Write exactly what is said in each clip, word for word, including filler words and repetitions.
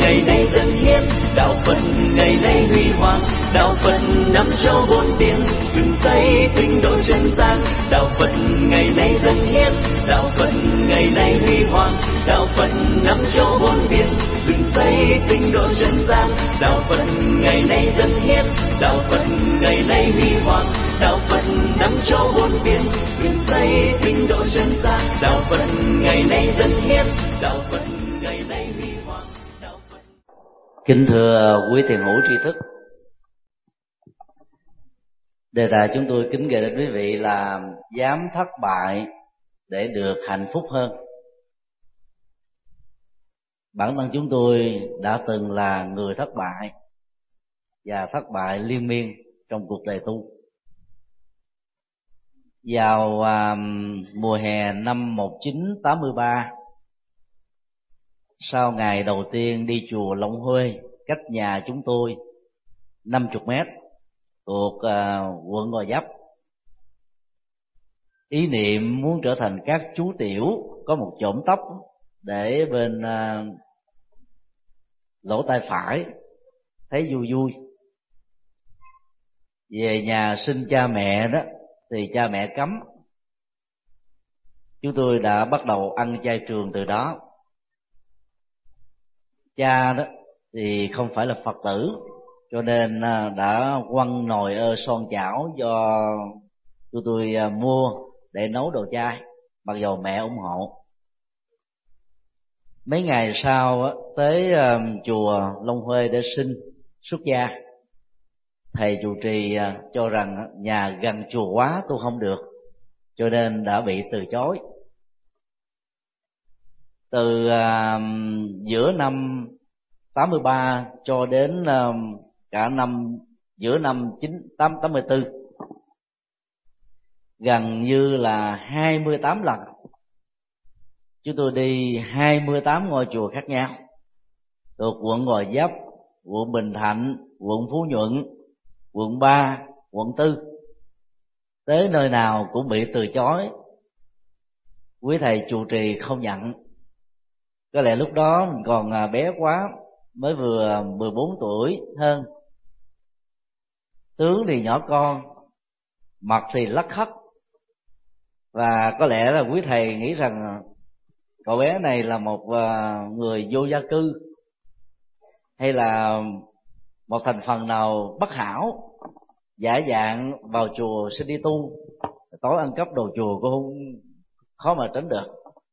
ngày nay dân hiến, đạo Phật ngày nay huy hoàng, đạo Phật năm châu bốn biển, dựng xây tinh độ chân gian. Đạo Phật ngày nay dân hiến, đạo Phật ngày nay huy hoàng, đạo Phật năm châu bốn biển, dựng xây tinh độ chân gian. Đạo Phật ngày nay dân hiến, đạo Phật ngày nay huy hoàng, đạo Phật năm châu bốn biển, dựng xây tinh độ chân gian. Đạo Phật ngày nay dân hiến, đạo Phật ngày nay huy hoàng, đạo Phật. Kính thưa quý thiền hữu tri thức, đề tài chúng tôi kính gửi đến quý vị là dám thất bại để được hạnh phúc hơn. Bản thân chúng tôi đã từng là người thất bại và thất bại liên miên trong cuộc đời tu. Vào à, mùa hè năm một nghìn chín trăm tám mươi ba, sau ngày đầu tiên đi chùa Long Huê cách nhà chúng tôi năm mươi mét thuộc à, quận Gò Vấp, ý niệm muốn trở thành các chú tiểu có một chổm tóc để bên à, lỗ tai phải thấy vui vui. Về nhà xin cha mẹ đó thì cha mẹ cấm. Chúng tôi đã bắt đầu ăn chay trường từ đó. Cha đó thì không phải là Phật tử, cho nên đã quăng nồi ơ son chảo do tụi tôi mua để nấu đồ chay, mặc dù mẹ ủng hộ. Mấy ngày sau tới chùa Long Huê để xin xuất gia, thầy trụ trì cho rằng nhà gần chùa quá tu không được, cho nên đã bị từ chối. Từ uh, giữa năm tám mươi ba cho đến uh, cả năm giữa năm chín tám tám mươi tư, gần như là hai mươi tám lần chúng tôi đi hai mươi tám ngôi chùa khác nhau thuộc quận Gò Vấp, quận Bình Thạnh, quận Phú Nhuận, quận ba, quận tư. Tới nơi nào cũng bị từ chối. Quý thầy trụ trì không nhận. Có lẽ lúc đó mình còn bé quá, mới vừa mười bốn tuổi hơn. Tướng thì nhỏ con, mặt thì lắc khắc. Và có lẽ là quý thầy nghĩ rằng cậu bé này là một người vô gia cư, hay là một thành phần nào bất hảo, giả dạng vào chùa xin đi tu, tối ăn cắp đồ chùa cũng không, khó mà tránh được.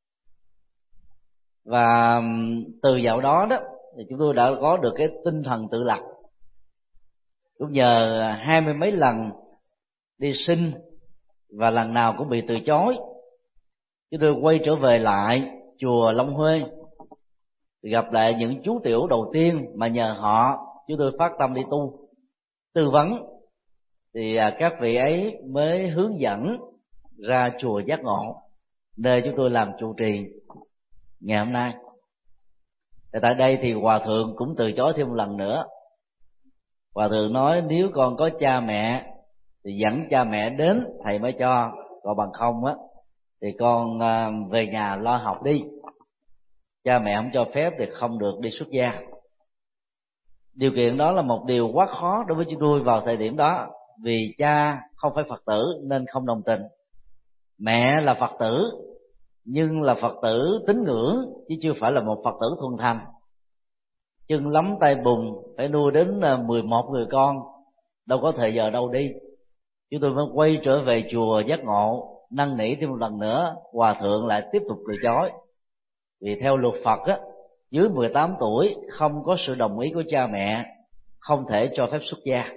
Và từ dạo đó đó thì chúng tôi đã có được cái tinh thần tự lập. Cũng nhờ hai mươi mấy lần đi xin và lần nào cũng bị từ chối, chúng tôi quay trở về lại chùa Long Huê, gặp lại những chú tiểu đầu tiên mà nhờ họ chúng tôi phát tâm đi tu, tư vấn, thì các vị ấy mới hướng dẫn ra chùa Giác Ngộ, nơi chúng tôi làm trụ trì ngày hôm nay. Tại đây thì hòa thượng cũng từ chối thêm một lần nữa. Hòa thượng nói nếu con có cha mẹ thì dẫn cha mẹ đến thầy mới cho, còn bằng không á thì con về nhà lo học đi, cha mẹ không cho phép thì không được đi xuất gia. Điều kiện đó là một điều quá khó đối với chúng tôi vào thời điểm đó, vì cha không phải Phật tử nên không đồng tình. Mẹ là Phật tử nhưng là Phật tử tín ngưỡng chứ chưa phải là một Phật tử thuần thành. Chân lắm tay bùn, phải nuôi đến mười một người con, đâu có thời giờ đâu đi. Chúng tôi mới quay trở về chùa Giác Ngộ, năn nỉ thêm một lần nữa, hòa thượng lại tiếp tục từ chối. Vì theo luật Phật á, dưới mười tám tuổi không có sự đồng ý của cha mẹ không thể cho phép xuất gia.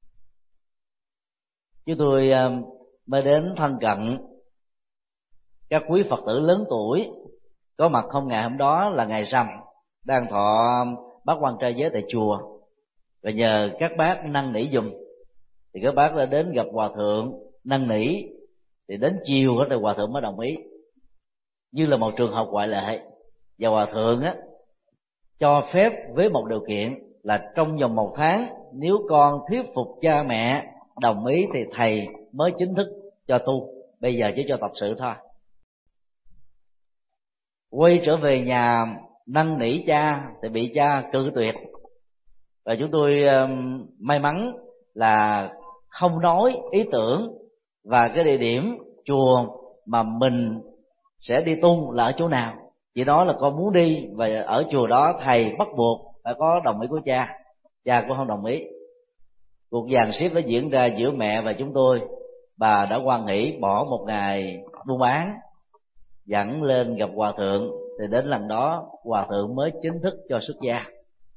Chúng tôi mới đến thân cận các quý Phật tử lớn tuổi có mặt không ngày hôm đó là ngày rằm, đang thọ bát quan trai giới tại chùa, và nhờ các bác năn nỉ giùm thì các bác đã đến gặp hòa thượng năn nỉ, thì đến chiều thì hòa thượng mới đồng ý, như là một trường hợp ngoại lệ. Và hòa thượng á cho phép với một điều kiện là trong vòng một tháng, nếu con thuyết phục cha mẹ đồng ý thì thầy mới chính thức cho tu, bây giờ chỉ cho tập sự thôi. Quay trở về nhà năn nỉ cha thì bị cha cự tuyệt. Và chúng tôi uh, may mắn là không nói ý tưởng và cái địa điểm chùa mà mình sẽ đi tu là ở chỗ nào, chỉ nói là con muốn đi và ở chùa đó thầy bắt buộc phải có đồng ý của cha. Cha cũng không đồng ý. Cuộc dàn xếp đã diễn ra giữa mẹ và chúng tôi. Bà đã hoan hỷ bỏ một ngày buôn bán dẫn lên gặp hòa thượng, thì đến lần đó hòa thượng mới chính thức cho xuất gia.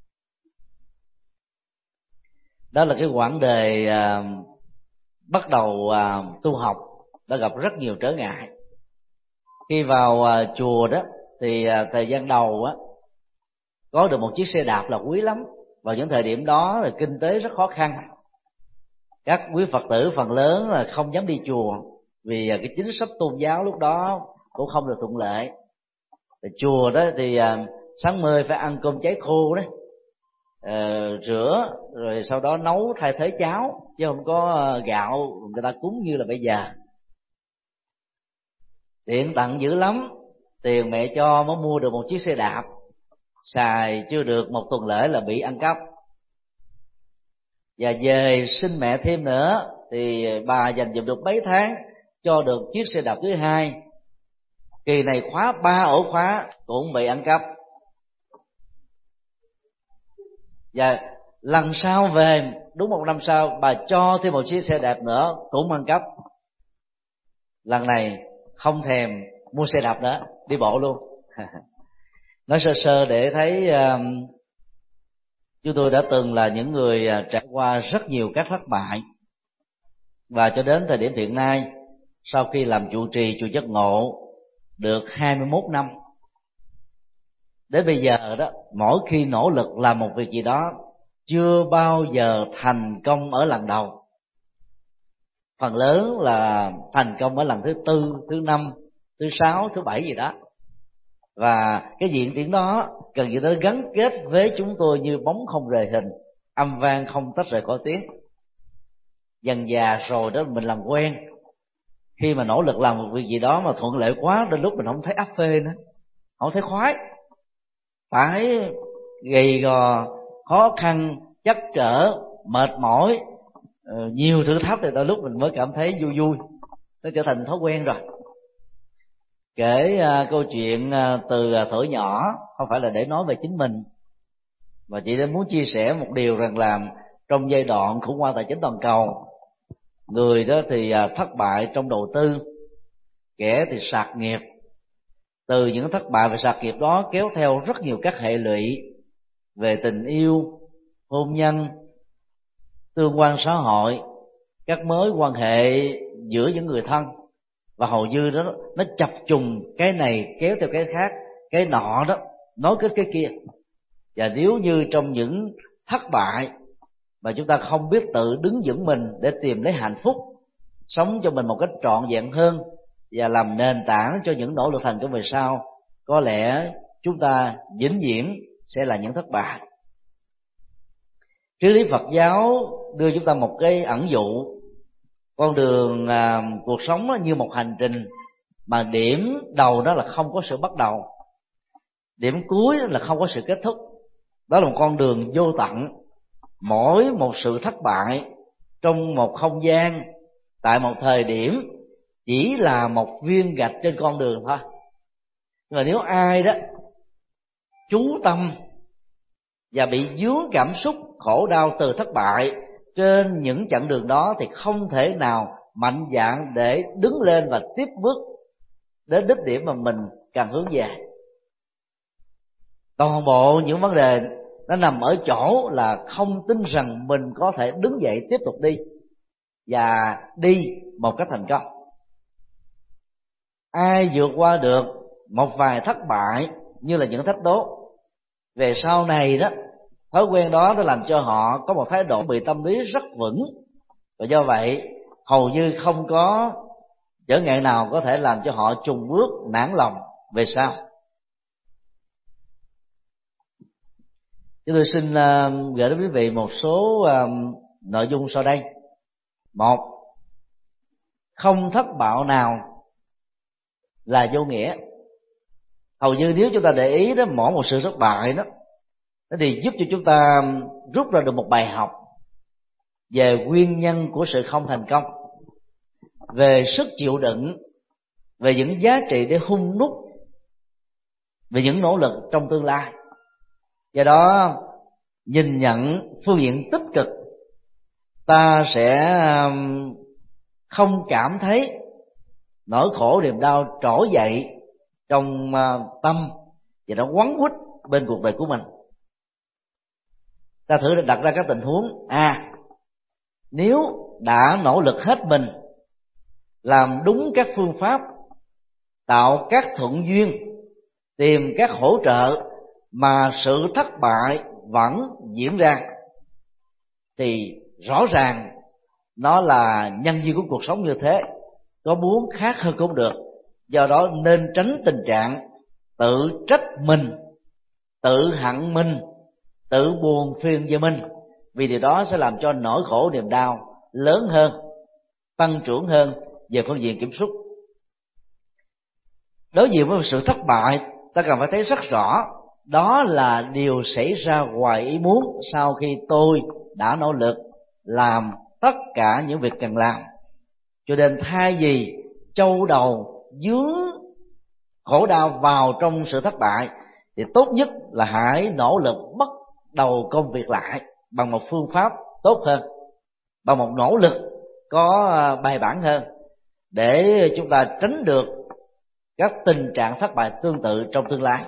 Đó là cái quãng đời à, bắt đầu à, tu học đã gặp rất nhiều trở ngại. Khi vào à, chùa đó thì à, thời gian đầu á, có được một chiếc xe đạp là quý lắm. Vào những thời điểm đó là kinh tế rất khó khăn, các quý Phật tử phần lớn là không dám đi chùa vì cái chính sách tôn giáo lúc đó cũng không được thuận lợi. Thì chùa đó thì à, sáng mười phải ăn cơm cháy khô đấy, à, rửa rồi sau đó nấu thay thế cháo, chứ không có gạo người ta cúng như là bây giờ. Tiện tặng dữ lắm, tiền mẹ cho mới mua được một chiếc xe đạp, xài chưa được một tuần lễ là bị ăn cắp. Và về sinh mẹ thêm nữa thì bà dành dụm được mấy tháng cho được chiếc xe đạp thứ hai. Kỳ này khóa ba ổ khóa cũng bị ăn cắp. Và lần sau về, đúng một năm sau, bà cho thêm một chiếc xe đạp nữa cũng ăn cắp. Lần này không thèm mua xe đạp nữa, đi bộ luôn. Nói sơ sơ để thấy uh, chúng tôi đã từng là những người trải qua rất nhiều các thất bại. Và cho đến thời điểm hiện nay, sau khi làm trụ trì chùa Giác Ngộ được hai mươi mốt năm, đến bây giờ đó, mỗi khi nỗ lực làm một việc gì đó chưa bao giờ thành công ở lần đầu. Phần lớn là thành công ở lần thứ tư, thứ năm, thứ sáu, thứ bảy gì đó. Và cái diện tiến đó cần gì đó gắn kết với chúng tôi như bóng không rời hình, âm vang không tách rời khỏi tiếng. Dần già rồi đó mình làm quen, khi mà nỗ lực làm một việc gì đó mà thuận lợi quá, đến lúc mình không thấy áp phê nữa, không thấy khoái, phải gầy gò, khó khăn, trắc trở, mệt mỏi, nhiều thử thách thì đôi lúc mình mới cảm thấy vui vui. Nó trở thành thói quen rồi. Kể uh, câu chuyện uh, từ uh, thuở nhỏ không phải là để nói về chính mình, mà chỉ để muốn chia sẻ một điều rằng là trong giai đoạn khủng hoảng tài chính toàn cầu, người đó thì uh, thất bại trong đầu tư, kẻ thì sạt nghiệp. Từ những thất bại và sạt nghiệp đó kéo theo rất nhiều các hệ lụy về tình yêu, hôn nhân, tương quan xã hội, các mối quan hệ giữa những người thân. Và hầu như đó nó chập trùng, cái này kéo theo cái khác, cái nọ đó nối kết cái kia. Và nếu như trong những thất bại mà chúng ta không biết tự đứng vững mình để tìm lấy hạnh phúc, sống cho mình một cách trọn vẹn hơn và làm nền tảng cho những nỗ lực thành công về sau, có lẽ chúng ta vĩnh viễn sẽ là những thất bại. Triết lý Phật giáo đưa chúng ta một cái ẩn dụ, con đường à, cuộc sống như một hành trình mà điểm đầu đó là không có sự bắt đầu, điểm cuối là không có sự kết thúc. Đó là một con đường vô tận. Mỗi một sự thất bại trong một không gian, tại một thời điểm, chỉ là một viên gạch trên con đường thôi. Nhưng mà nếu ai đó chú tâm và bị vướng cảm xúc khổ đau từ thất bại trên những chặng đường đó, thì không thể nào mạnh dạn để đứng lên và tiếp bước đến đích điểm mà mình cần hướng về. Toàn bộ những vấn đề nó nằm ở chỗ là không tin rằng mình có thể đứng dậy tiếp tục đi và đi một cách thành công. Ai vượt qua được một vài thất bại như là những thách đố, về sau này đó, thói quen đó nó làm cho họ có một thái độ bị tâm lý rất vững, và do vậy hầu như không có trở ngại nào có thể làm cho họ chùng bước nản lòng về sau. Chúng tôi xin uh, gửi đến quý vị một số uh, nội dung sau đây. Một, không thất bại nào là vô nghĩa. Hầu như nếu chúng ta để ý đó, mỗi một sự thất bại đó nó thì giúp cho chúng ta rút ra được một bài học về nguyên nhân của sự không thành công, về sức chịu đựng, về những giá trị để hun đúc, về những nỗ lực trong tương lai. Do đó nhìn nhận phương diện tích cực, ta sẽ không cảm thấy nỗi khổ niềm đau trỗi dậy trong tâm và nó quấn quýt bên cuộc đời của mình. Ta thử đặt ra các tình huống: à, nếu đã nỗ lực hết mình, làm đúng các phương pháp, tạo các thuận duyên, tìm các hỗ trợ, mà sự thất bại vẫn diễn ra, thì rõ ràng nó là nhân duyên của cuộc sống như thế, có muốn khác hơn cũng được. Do đó nên tránh tình trạng tự trách mình, tự hận mình, tự buồn phiền về mình, vì điều đó sẽ làm cho nỗi khổ niềm đau lớn hơn, tăng trưởng hơn về phương diện kiểm soát. Đối diện với một sự thất bại, ta cần phải thấy rất rõ đó là điều xảy ra ngoài ý muốn sau khi tôi đã nỗ lực làm tất cả những việc cần làm. Cho nên thay vì châu đầu dướng khổ đau vào trong sự thất bại, thì tốt nhất là hãy nỗ lực bắt đầu công việc lại bằng một phương pháp tốt hơn, bằng một nỗ lực có bài bản hơn, để chúng ta tránh được các tình trạng thất bại tương tự trong tương lai.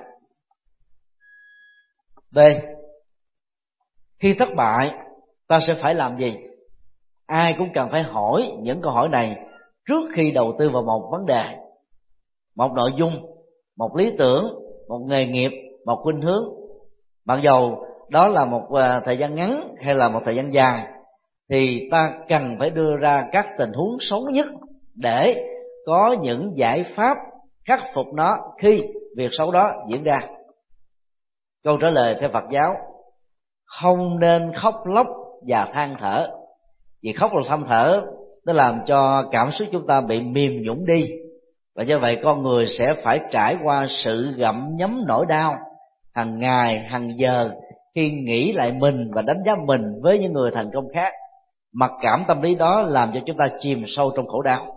B. Khi thất bại, ta sẽ phải làm gì? Ai cũng cần phải hỏi những câu hỏi này trước khi đầu tư vào một vấn đề, một nội dung, một lý tưởng, một nghề nghiệp, một khuynh hướng. Mặc dầu đó là một thời gian ngắn hay là một thời gian dài, thì ta cần phải đưa ra các tình huống xấu nhất để có những giải pháp khắc phục nó khi việc xấu đó diễn ra. Câu trả lời theo Phật giáo: không nên khóc lóc và than thở. Vì khóc và than thở nó làm cho cảm xúc chúng ta bị mềm nhũn đi, và do vậy con người sẽ phải trải qua sự gặm nhấm nỗi đau hàng ngày hàng giờ khi nghĩ lại mình và đánh giá mình với những người thành công khác. Mặc cảm tâm lý đó làm cho chúng ta chìm sâu trong khổ đau.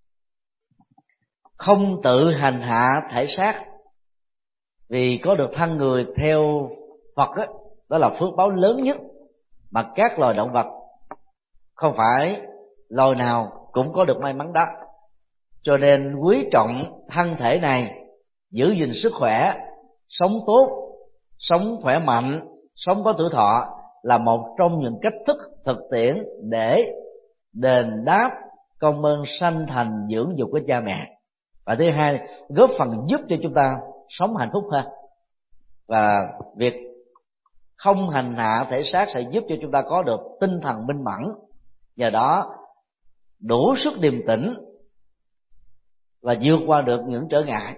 Không tự hành hạ thể xác, vì có được thân người theo Phật đó, đó là phước báo lớn nhất mà các loài động vật, không phải loài nào cũng có được may mắn đó. Cho nên quý trọng thân thể này, giữ gìn sức khỏe, sống tốt, sống khỏe mạnh, sống có tuổi thọ là một trong những cách thức thực tiễn để đền đáp công ơn sanh thành dưỡng dục của cha mẹ. Và thứ hai, góp phần giúp cho chúng ta sống hạnh phúc hơn. Và việc không hành hạ thể xác sẽ giúp cho chúng ta có được tinh thần minh mẫn, nhờ đó đủ sức điềm tĩnh và vượt qua được những trở ngại.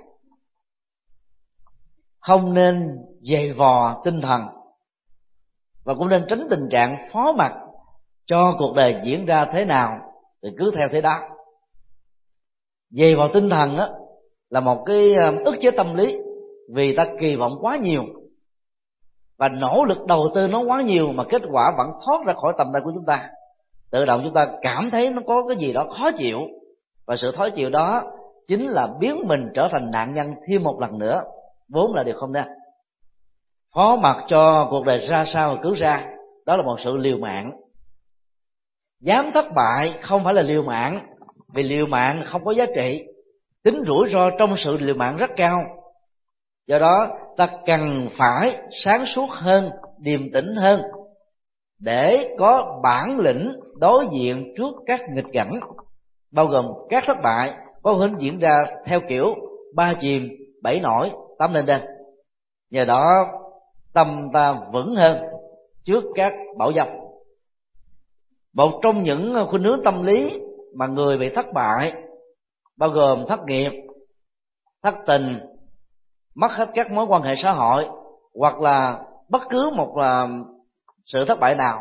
Không nên dày vò tinh thần, và cũng nên tránh tình trạng phó mặc cho cuộc đời diễn ra thế nào thì cứ theo thế đó. Dày vò tinh thần đó là một cái ức chế tâm lý, vì ta kỳ vọng quá nhiều và nỗ lực đầu tư nó quá nhiều mà kết quả vẫn thoát ra khỏi tầm tay của chúng ta. Tự động chúng ta cảm thấy nó có cái gì đó khó chịu, và sự khó chịu đó chính là biến mình trở thành nạn nhân thêm một lần nữa, vốn là điều không nên. Phó mặc cho cuộc đời ra sao mà cứ ra, đó là một sự liều mạng. Dám thất bại không phải là liều mạng, vì liều mạng không có giá trị. Tính rủi ro trong sự liều mạng rất cao. Do đó ta cần phải sáng suốt hơn, điềm tĩnh hơn, để có bản lĩnh đối diện trước các nghịch cảnh, bao gồm các thất bại có hình diễn ra theo kiểu ba chìm bảy nổi tám lên đên. Nhờ đó tâm ta vững hơn trước các bão dông. Một trong những khuynh hướng tâm lý mà người bị thất bại bao gồm thất nghiệp, thất tình, mất hết các mối quan hệ xã hội, hoặc là bất cứ một là sự thất bại nào.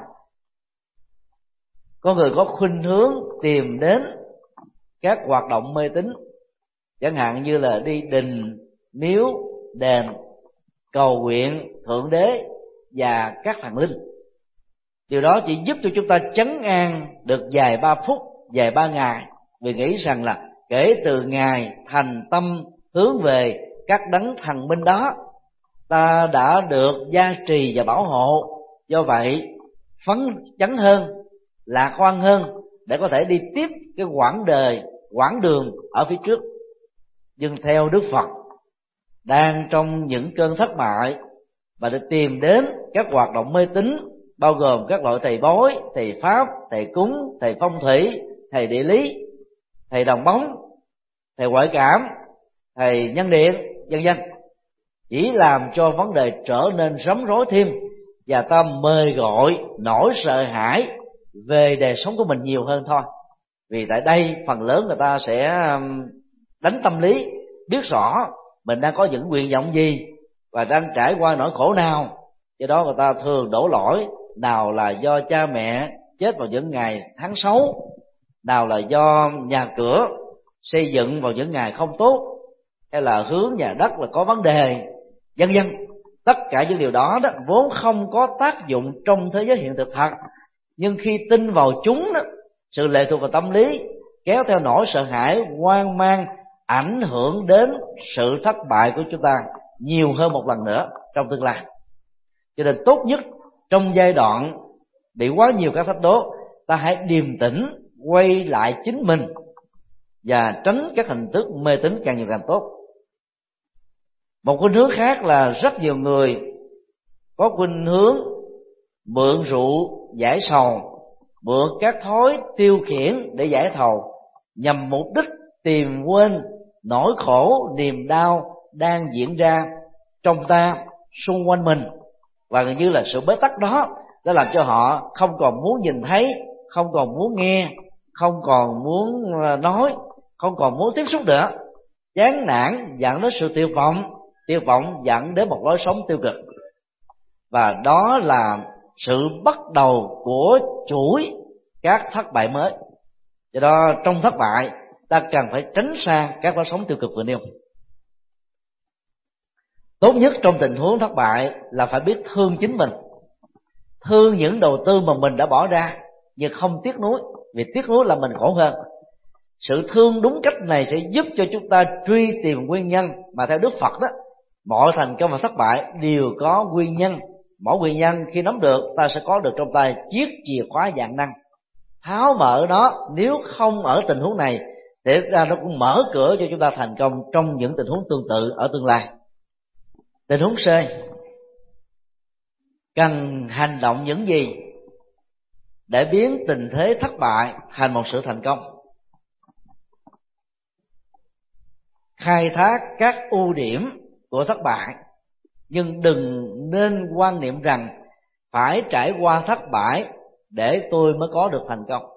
Có người có khuynh hướng tìm đến các hoạt động mê tín, chẳng hạn như là đi đình, miếu, đền, cầu nguyện thượng đế và các thần linh. Điều đó chỉ giúp cho chúng ta trấn an được vài ba phút, vài ba ngày, vì nghĩ rằng là kể từ ngày thành tâm hướng về các đấng thần minh đó, ta đã được gia trì và bảo hộ. Do vậy phấn chấn hơn, lạc quan hơn để có thể đi tiếp cái quãng đời, quãng đường ở phía trước. Nhưng theo Đức Phật, đang trong những cơn thất bại và để tìm đến các hoạt động mê tín, bao gồm các loại thầy bói, thầy pháp, thầy cúng, thầy phong thủy, thầy địa lý, thầy đồng bóng, thầy ngoại cảm, thầy nhân điện, vân vân, chỉ làm cho vấn đề trở nên rắm rối thêm, và ta mời gọi nỗi sợ hãi về đời sống của mình nhiều hơn thôi. Vì tại đây phần lớn người ta sẽ đánh tâm lý, biết rõ mình đang có những nguyện vọng gì và đang trải qua nỗi khổ nào, do đó người ta thường đổ lỗi nào là do cha mẹ chết vào những ngày tháng xấu, nào là do nhà cửa xây dựng vào những ngày không tốt, hay là hướng nhà đất là có vấn đề, vân vân. Tất cả những điều đó đó vốn không có tác dụng trong thế giới hiện thực thật, nhưng khi tin vào chúng đó, sự lệ thuộc vào tâm lý kéo theo nỗi sợ hãi, hoang mang, ảnh hưởng đến sự thất bại của chúng ta nhiều hơn một lần nữa trong tương lai. Cho nên tốt nhất trong giai đoạn bị quá nhiều các thách đố, ta hãy điềm tĩnh quay lại chính mình và tránh các hình thức mê tín càng nhiều càng tốt. Một khuynh hướng khác là rất nhiều người có khuynh hướng mượn rượu giải sầu, mượn các thói tiêu khiển để giải thầu, nhằm mục đích tìm quên nỗi khổ niềm đau đang diễn ra trong ta, xung quanh mình, và gần như là sự bế tắc đó đã làm cho họ không còn muốn nhìn thấy, không còn muốn nghe, không còn muốn nói, không còn muốn tiếp xúc nữa. Chán nản dẫn đến sự tuyệt vọng, tuyệt vọng dẫn đến một lối sống tiêu cực, và đó là sự bắt đầu của chuỗi các thất bại mới. Do đó trong thất bại, ta cần phải tránh xa các lối sống tiêu cực vừa nêu. Tốt nhất trong tình huống thất bại là phải biết thương chính mình, thương những đầu tư mà mình đã bỏ ra, nhưng không tiếc nuối, vì tiếc nuối là mình khổ hơn. Sự thương đúng cách này sẽ giúp cho chúng ta truy tìm nguyên nhân, mà theo Đức Phật đó, mọi thành công và thất bại đều có nguyên nhân. Mỗi nguyên nhân khi nắm được, ta sẽ có được trong tay chiếc chìa khóa vạn năng, tháo mở nó. Nếu không ở tình huống này thì ra nó cũng mở cửa cho chúng ta thành công trong những tình huống tương tự ở tương lai. Tình huống C, cần hành động những gì để biến tình thế thất bại thành một sự thành công? Khai thác các ưu điểm của thất bại, nhưng đừng nên quan niệm rằng phải trải qua thất bại để tôi mới có được thành công.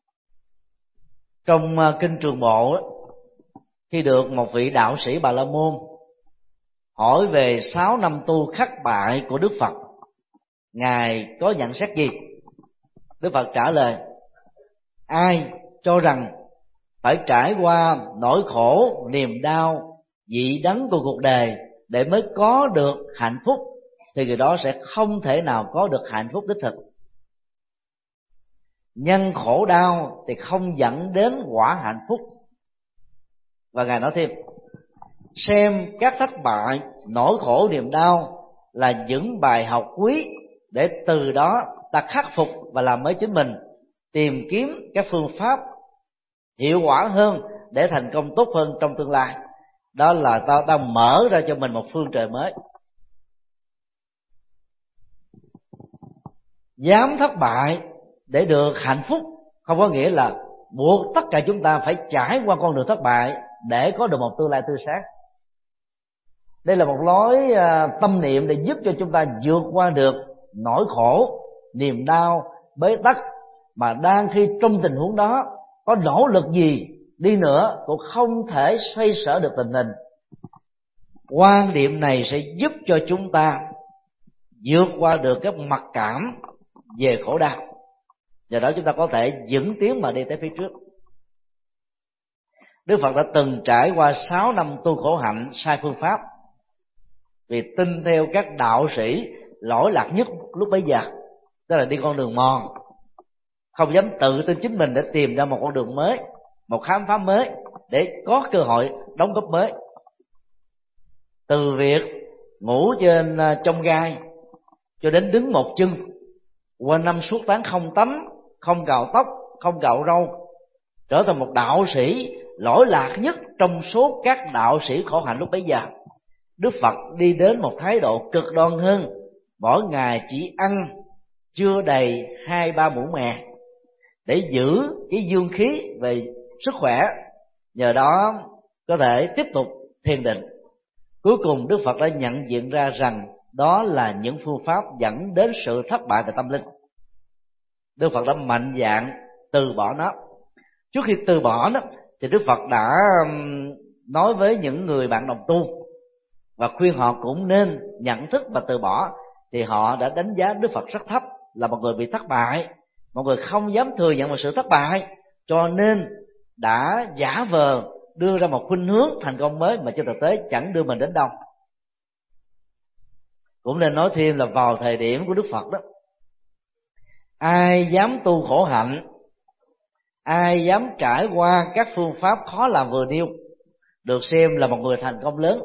Trong kinh Trường Bộ, khi được một vị đạo sĩ Bà La Môn hỏi về sáu năm tu khắc bại của Đức Phật, ngài có nhận xét gì? Đức Phật trả lời: ai cho rằng phải trải qua nỗi khổ, niềm đau, dị đắng của cuộc đời để mới có được hạnh phúc, thì người đó sẽ không thể nào có được hạnh phúc đích thực. Nhân khổ đau thì không dẫn đến quả hạnh phúc. Và ngài nói thêm: xem các thất bại, nỗi khổ, niềm đau là những bài học quý, để từ đó ta khắc phục và làm mới chính mình, tìm kiếm các phương pháp hiệu quả hơn để thành công tốt hơn trong tương lai. Đó là ta đang mở ra cho mình một phương trời mới. Dám thất bại để được hạnh phúc không có nghĩa là buộc tất cả chúng ta phải trải qua con đường thất bại để có được một tương lai tươi sáng. Đây là một lối tâm niệm để giúp cho chúng ta vượt qua được nỗi khổ, niềm đau, bế tắc, mà đang khi trong tình huống đó có nỗ lực gì đi nữa cũng không thể xoay sở được tình hình. Quan điểm này sẽ giúp cho chúng ta vượt qua được các mặc cảm về khổ đau, do đó chúng ta có thể vững tiến mà đi tới phía trước. Đức Phật đã từng trải qua sáu năm tu khổ hạnh sai phương pháp, vì tin theo các đạo sĩ lỗi lạc nhất lúc bấy giờ, tức là đi con đường mòn, không dám tự tin chính mình để tìm ra một con đường mới, một khám phá mới để có cơ hội đóng góp mới. Từ việc ngủ trên trong gai cho đến đứng một chân, qua năm suốt tháng không tắm, không cạo tóc, không cạo râu, trở thành một đạo sĩ lỗi lạc nhất trong số các đạo sĩ khổ hạnh lúc bấy giờ. Đức Phật đi đến một thái độ cực đoan hơn, mỗi ngày chỉ ăn chưa đầy hai ba muỗng mè để giữ cái dương khí về sức khỏe, nhờ đó có thể tiếp tục thiền định. Cuối cùng Đức Phật đã nhận diện ra rằng đó là những phương pháp dẫn đến sự thất bại về tâm linh. Đức Phật đã mạnh dạn từ bỏ nó. Trước khi từ bỏ nó thì Đức Phật đã nói với những người bạn đồng tu và khuyên họ cũng nên nhận thức và từ bỏ. Thì họ đã đánh giá Đức Phật rất thấp, là một người bị thất bại, một người không dám thừa nhận một sự thất bại, cho nên đã giả vờ đưa ra một khuynh hướng thành công mới mà trên thực tế chẳng đưa mình đến đâu. Cũng nên nói thêm là vào thời điểm của Đức Phật đó, ai dám tu khổ hạnh, ai dám trải qua các phương pháp khó làm vừa nêu, được xem là một người thành công lớn,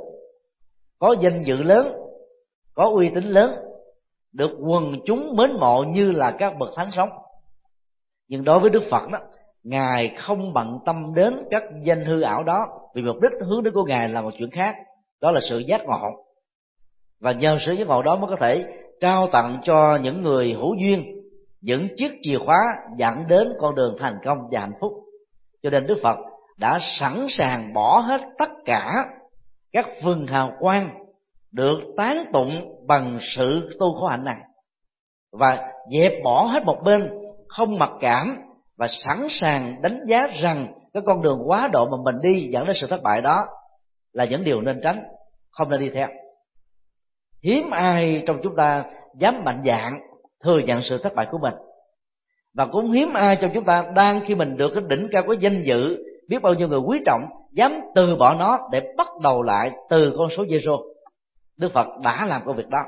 có danh dự lớn, có uy tín lớn, được quần chúng mến mộ như là các bậc thánh sống. Nhưng đối với Đức Phật đó, Ngài không bận tâm đến các danh hư ảo đó, vì mục đích hướng đến của Ngài là một chuyện khác, đó là sự giác ngộ. Và nhờ sự giác ngộ đó mới có thể trao tặng cho những người hữu duyên những chiếc chìa khóa dẫn đến con đường thành công và hạnh phúc. Cho nên Đức Phật đã sẵn sàng bỏ hết tất cả các vầng hào quang được tán tụng bằng sự tu khổ hạnh này, và dẹp bỏ hết một bên, không mặc cảm và sẵn sàng đánh giá rằng cái con đường quá độ mà mình đi dẫn đến sự thất bại đó là những điều nên tránh, không nên đi theo. Hiếm ai trong chúng ta dám mạnh dạn thừa nhận sự thất bại của mình, và cũng hiếm ai trong chúng ta đang khi mình được cái đỉnh cao của danh dự, biết bao nhiêu người quý trọng, dám từ bỏ nó để bắt đầu lại từ con số zero. Đức Phật đã làm công việc đó.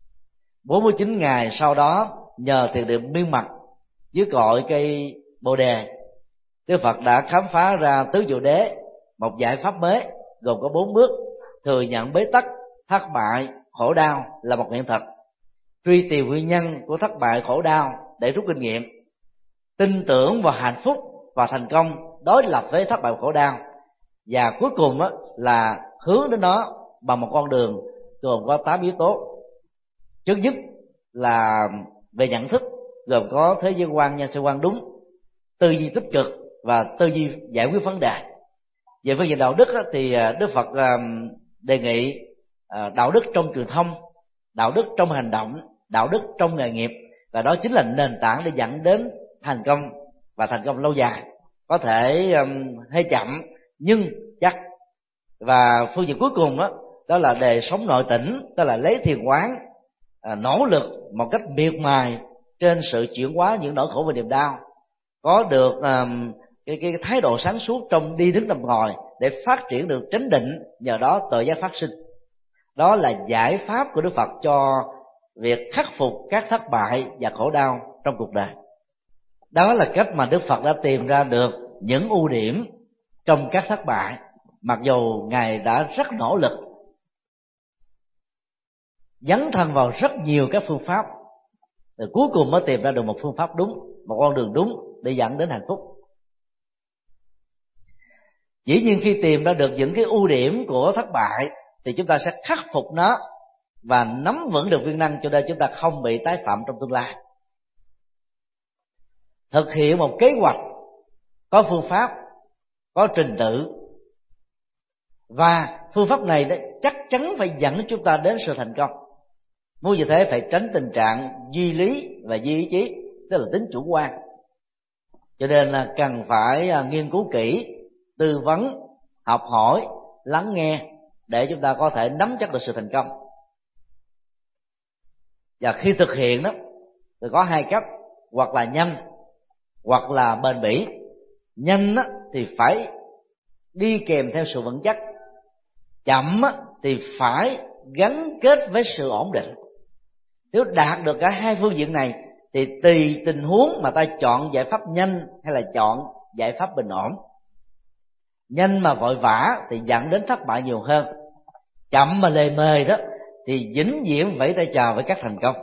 bốn mươi chín ngày sau đó, nhờ thiền định miên mật dưới cội cây bồ đề, Đức Phật đã khám phá ra tứ diệu đế, một giải pháp mới gồm có bốn bước: thừa nhận bế tắc, thất bại, khổ đau là một hiện thực, truy tìm nguyên nhân của thất bại khổ đau để rút kinh nghiệm, tin tưởng vào hạnh phúc và thành công đối lập với thất bại và khổ đau, và cuối cùng là hướng đến nó bằng một con đường gồm có tám yếu tố. Trước nhất là về nhận thức, gồm có thế giới quan, nhân sinh quan đúng, tư duy tích cực và tư duy giải quyết vấn đề. Về phương diện đạo đức thì Đức Phật đề nghị đạo đức trong truyền thông, đạo đức trong hành động, đạo đức trong nghề nghiệp, và đó chính là nền tảng để dẫn đến thành công và thành công lâu dài, có thể hơi chậm nhưng chắc. Và phương diện cuối cùng đó, đó là đời sống nội tỉnh, đó là lấy thiền quán, à, nỗ lực một cách miệt mài trên sự chuyển hóa những nỗi khổ và niềm đau, có được um, cái, cái thái độ sáng suốt trong đi đứng nằm ngồi để phát triển được chánh định, nhờ đó tự giác phát sinh. Đó là giải pháp của Đức Phật cho việc khắc phục các thất bại và khổ đau trong cuộc đời. Đó là cách mà Đức Phật đã tìm ra được những ưu điểm trong các thất bại, mặc dù Ngài đã rất nỗ lực dấn thân vào rất nhiều các phương pháp, rồi cuối cùng mới tìm ra được một phương pháp đúng, một con đường đúng để dẫn đến hạnh phúc. Dĩ nhiên khi tìm ra được những cái ưu điểm của thất bại thì chúng ta sẽ khắc phục nó và nắm vững được viên năng, cho nên chúng ta không bị tái phạm trong tương lai. Thực hiện một kế hoạch có phương pháp, có trình tự, và phương pháp này chắc chắn phải dẫn chúng ta đến sự thành công. Muốn như thế phải tránh tình trạng duy lý và duy ý chí, tức là tính chủ quan. Cho nên là cần phải nghiên cứu kỹ, tư vấn, học hỏi, lắng nghe để chúng ta có thể nắm chắc được sự thành công. Và khi thực hiện đó thì có hai cách: hoặc là nhanh, hoặc là bền bỉ. Nhanh đó thì phải đi kèm theo sự vững chắc, chậm thì phải gắn kết với sự ổn định. Nếu đạt được cả hai phương diện này thì tùy tình huống mà ta chọn giải pháp nhanh hay là chọn giải pháp bình ổn. Nhanh mà vội vã thì dẫn đến thất bại nhiều hơn, chậm mà lề mề đó thì vĩnh viễn vẫy tay chào với các thành công.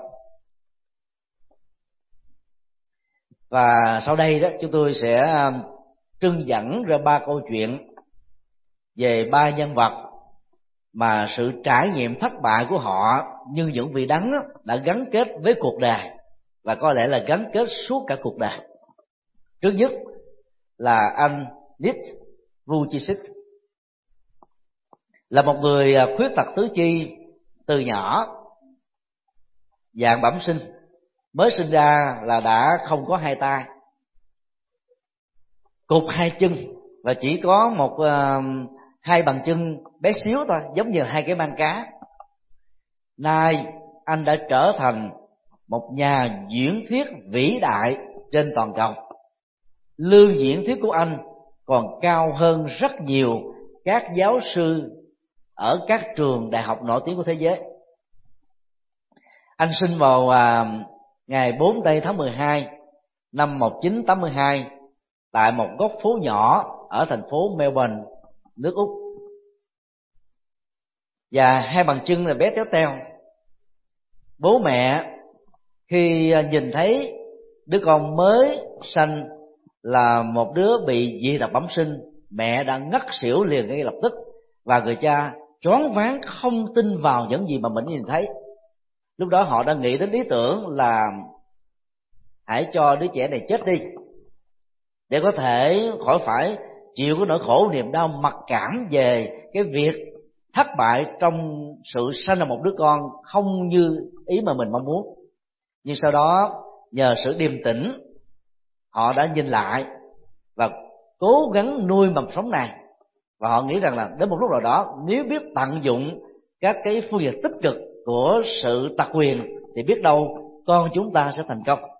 Và sau đây đó chúng tôi sẽ trưng dẫn ra ba câu chuyện về ba nhân vật mà sự trải nghiệm thất bại của họ như những vị đấng đã gắn kết với cuộc đời, và có lẽ là gắn kết suốt cả cuộc đời. Trước nhất là anh Nick Vujicic, là một người khuyết tật tứ chi từ nhỏ, dạng bẩm sinh, mới sinh ra là đã không có hai tay, cụt hai chân và chỉ có một uh, hai bàn chân bé xíu thôi, giống như hai cái mang cá. Nay anh đã trở thành một nhà diễn thuyết vĩ đại trên toàn cầu. Lương diễn thuyết của anh còn cao hơn rất nhiều các giáo sư ở các trường đại học nổi tiếng của thế giới. Anh sinh vào à, ngày bốn tây tháng mười hai năm một nghìn chín trăm tám mươi hai tại một góc phố nhỏ ở thành phố Melbourne, nước Úc. Và hai bàn chân là bé téo teo. Bố mẹ khi nhìn thấy đứa con mới sanh là một đứa bị dị tật bẩm sinh, mẹ đã ngất xỉu liền ngay lập tức, và người cha choáng váng không tin vào những gì mà mình nhìn thấy. Lúc đó họ đã nghĩ đến ý tưởng là hãy cho đứa trẻ này chết đi, để có thể khỏi phải chịu cái nỗi khổ niềm đau mặc cảm về cái việc thất bại trong sự sanh ra một đứa con không như ý mà mình mong muốn. Nhưng sau đó nhờ sự điềm tĩnh, họ đã nhìn lại và cố gắng nuôi mầm sống này, và họ nghĩ rằng là đến một lúc nào đó, nếu biết tận dụng các cái phương diện tích cực của sự tật quyền thì biết đâu con chúng ta sẽ thành công.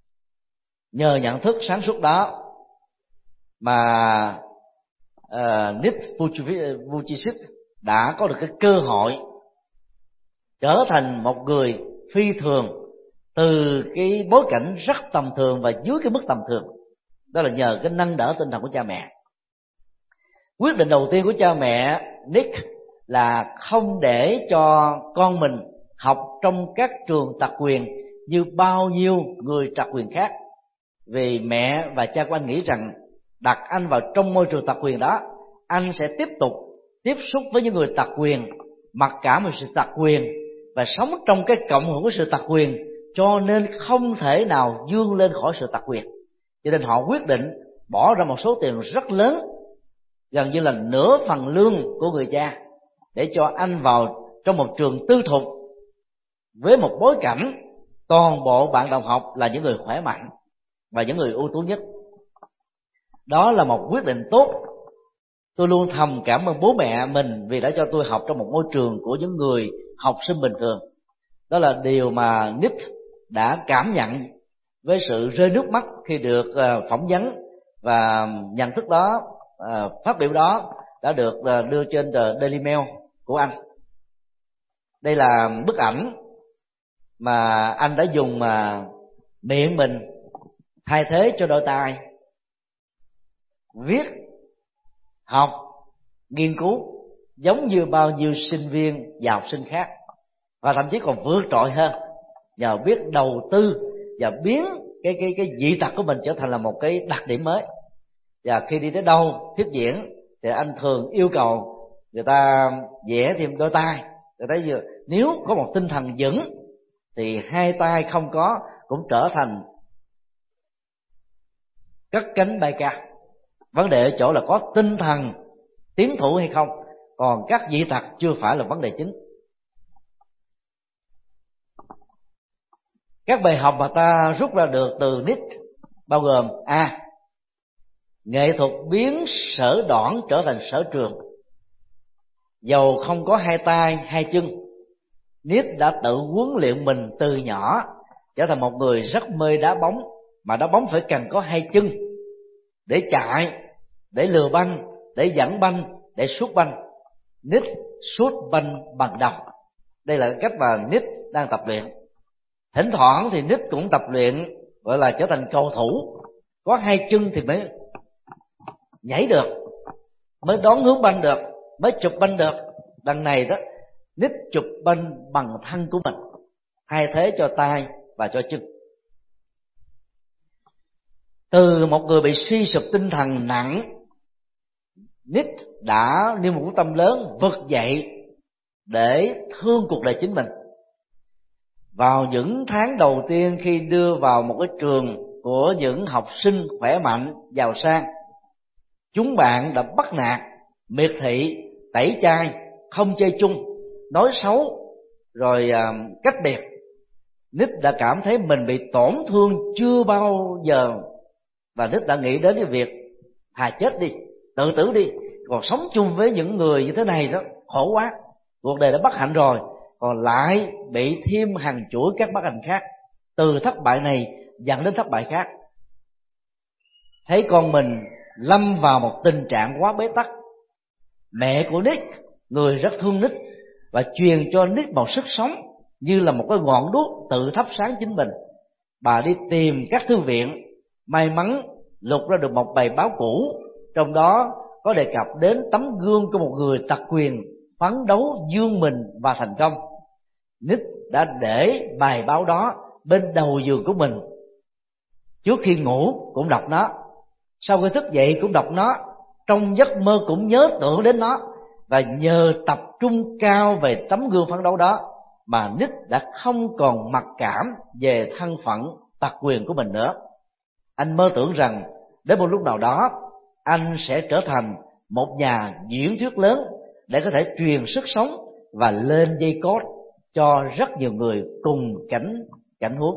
Nhờ nhận thức sáng suốt đó mà uh, Nick Vujicic đã có được cái cơ hội trở thành một người phi thường từ cái bối cảnh rất tầm thường và dưới cái mức tầm thường. Đó là nhờ cái nâng đỡ tinh thần của cha mẹ. Quyết định đầu tiên của cha mẹ Nick là không để cho con mình học trong các trường tật quyền như bao nhiêu người tật quyền khác, vì mẹ và cha của anh nghĩ rằng đặt anh vào trong môi trường tật quyền đó, anh sẽ tiếp tục tiếp xúc với những người tật quyền, mặc cảm về sự tật quyền và sống trong cái cộng hưởng của sự tật quyền, cho nên không thể nào vươn lên khỏi sự tật quyền. Cho nên họ quyết định bỏ ra một số tiền rất lớn, gần như là nửa phần lương của người cha, để cho anh vào trong một trường tư thục với một bối cảnh toàn bộ bạn đồng học là những người khỏe mạnh và những người ưu tú nhất. Đó là một quyết định tốt. Tôi luôn thầm cảm ơn bố mẹ mình vì đã cho tôi học trong một môi trường của những người học sinh bình thường. Đó là điều mà Nick đã cảm nhận với sự rơi nước mắt khi được phỏng vấn, và nhận thức đó, phát biểu đó đã được đưa trên tờ Daily Mail của anh. Đây là bức ảnh mà anh đã dùng mà miệng mình thay thế cho đôi tay, viết, học, nghiên cứu giống như bao nhiêu sinh viên và học sinh khác, và thậm chí còn vượt trội hơn nhờ biết đầu tư và biến cái cái cái dị tật của mình trở thành là một cái đặc điểm mới. Và khi đi tới đâu thuyết diễn thì anh thường yêu cầu người ta vẽ thêm đôi tay. Người ta vừa nếu có một tinh thần vững thì hai tay không có cũng trở thành cất cánh bay cao. Vấn đề ở chỗ là có tinh thần tiến thủ hay không, còn các dị tật chưa phải là vấn đề chính. Các bài học mà ta rút ra được từ Nick bao gồm: A. Nghệ thuật biến sở đoản trở thành sở trường. Dầu không có hai tay hai chân, Nick đã tự huấn luyện mình từ nhỏ trở thành một người rất mê đá bóng, mà đá bóng phải cần có hai chân để chạy, để lừa banh, để dẫn banh, để sút banh. Nick sút banh bằng đồng, Đây là cách mà Nietzsche đang tập luyện. Thỉnh thoảng thì Nietzsche cũng tập luyện gọi là trở thành cầu thủ, có hai chân thì mới nhảy được, mới đón hướng banh được, mới chụp banh được. Đằng này đó, Nietzsche chụp banh bằng thân của mình, thay thế cho tay và cho chân. Từ một người bị suy sụp tinh thần nặng, Nietzsche đã nêu một quyết tâm lớn vực dậy để thương cuộc đời chính mình. Vào những tháng đầu tiên khi đưa vào một cái trường của những học sinh khỏe mạnh, giàu sang, chúng bạn đã bắt nạt, miệt thị, tẩy chay, không chơi chung, nói xấu, rồi à, cách biệt. Nietzsche đã cảm thấy mình bị tổn thương chưa bao giờ, và Nietzsche đã nghĩ đến cái việc thà chết đi, tự tử đi, còn sống chung với những người như thế này đó khổ quá, cuộc đời đã bất hạnh rồi, còn lại bị thêm hàng chuỗi các bất hạnh khác, từ thất bại này dẫn đến thất bại khác. Thấy con mình lâm vào một tình trạng quá bế tắc, mẹ của Nietzsche, người rất thương Nietzsche và truyền cho Nietzsche một sức sống như là một cái ngọn đuốc tự thắp sáng chính mình. Bà đi tìm các thư viện, may mắn lục ra được một bài báo cũ, trong đó có đề cập đến tấm gương của một người tặc quyền phấn đấu vươn mình và thành công. Nietzsche đã để bài báo đó bên đầu giường của mình, trước khi ngủ cũng đọc nó, sau khi thức dậy cũng đọc nó, trong giấc mơ cũng nhớ tưởng đến nó. Và nhờ tập trung cao về tấm gương phấn đấu đó mà Nietzsche đã không còn mặc cảm về thân phận tặc quyền của mình nữa. Anh mơ tưởng rằng đến một lúc nào đó anh sẽ trở thành một nhà diễn thuyết lớn để có thể truyền sức sống và lên dây cót cho rất nhiều người cùng cảnh cảnh huống.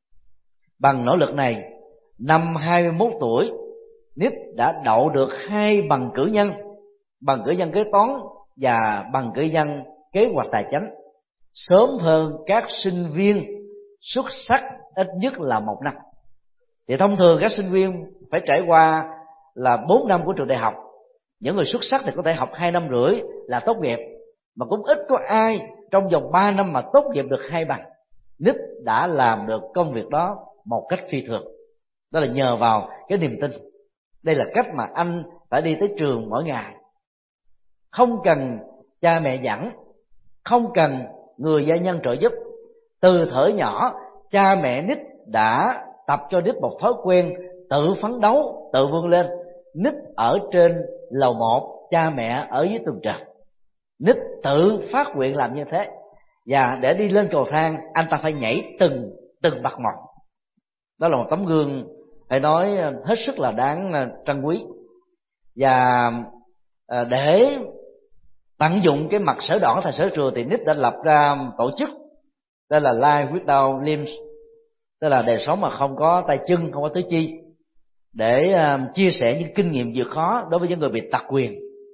Bằng nỗ lực này, năm hai mươi mốt tuổi, Nietzsche đã đậu được hai bằng cử nhân, bằng cử nhân kế toán và bằng cử nhân kế hoạch tài chính, sớm hơn các sinh viên xuất sắc ít nhất là một năm. Thì thông thường các sinh viên phải trải qua là bốn năm của trường đại học, những người xuất sắc thì có thể học hai năm rưỡi là tốt nghiệp, mà cũng ít có ai trong vòng ba năm mà tốt nghiệp được hai bằng. Nietzsche đã làm được công việc đó một cách phi thường, đó là nhờ vào cái niềm tin. Đây là cách mà anh phải đi tới trường mỗi ngày, không cần cha mẹ dẫn, không cần người gia nhân trợ giúp. Từ thuở nhỏ, cha mẹ Nietzsche đã tập cho Nietzsche một thói quen tự phấn đấu, tự vươn lên. Nietzsche ở trên lầu một, cha mẹ ở dưới tầng trệt. Nietzsche tự phát nguyện làm như thế, và để đi lên cầu thang anh ta phải nhảy từng từng bậc một. Đó là một tấm gương phải nói hết sức là đáng trân quý. Và để tận dụng cái mặt sở đoản thành sở trường thì Nietzsche đã lập ra tổ chức tên là Life Without Limbs, tức là đời sống mà không có tay chân, không có tứ chi, để uh, chia sẻ những kinh nghiệm vượt khó đối với những người bị tặc quyền.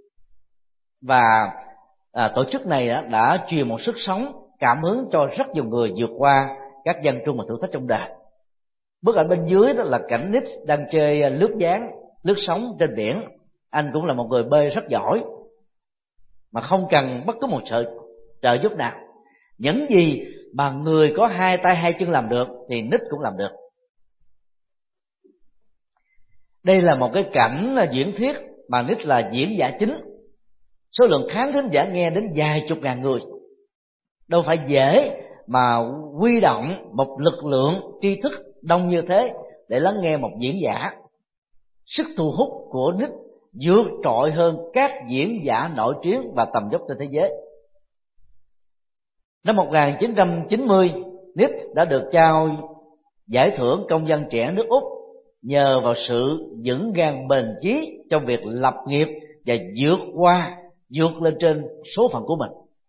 Và uh, tổ chức này đã, đã truyền một sức sống, cảm hứng cho rất nhiều người vượt qua các gian truân và thử thách trong đời. Bức ảnh bên dưới đó là cảnh Nietzsche đang chơi lướt ván, lướt sóng trên biển. Anh cũng là một người bơi rất giỏi, mà không cần bất cứ một sự trợ giúp nào. Những gì mà người có hai tay hai chân làm được thì Nietzsche cũng làm được. Đây là một cái cảnh là diễn thuyết mà Nietzsche là diễn giả chính, số lượng khán thính giả nghe đến vài chục ngàn người. Đâu phải dễ mà huy động một lực lượng tri thức đông như thế để lắng nghe một diễn giả. Sức thu hút của Nietzsche vượt trội hơn các diễn giả nổi tiếng và tầm vóc trên thế giới. Năm một nghìn chín trăm chín mươi, Nietzsche đã được trao giải thưởng công dân trẻ nước Úc nhờ vào sự vững gan bền chí trong việc lập nghiệp và vượt qua, vượt lên trên số phận của mình.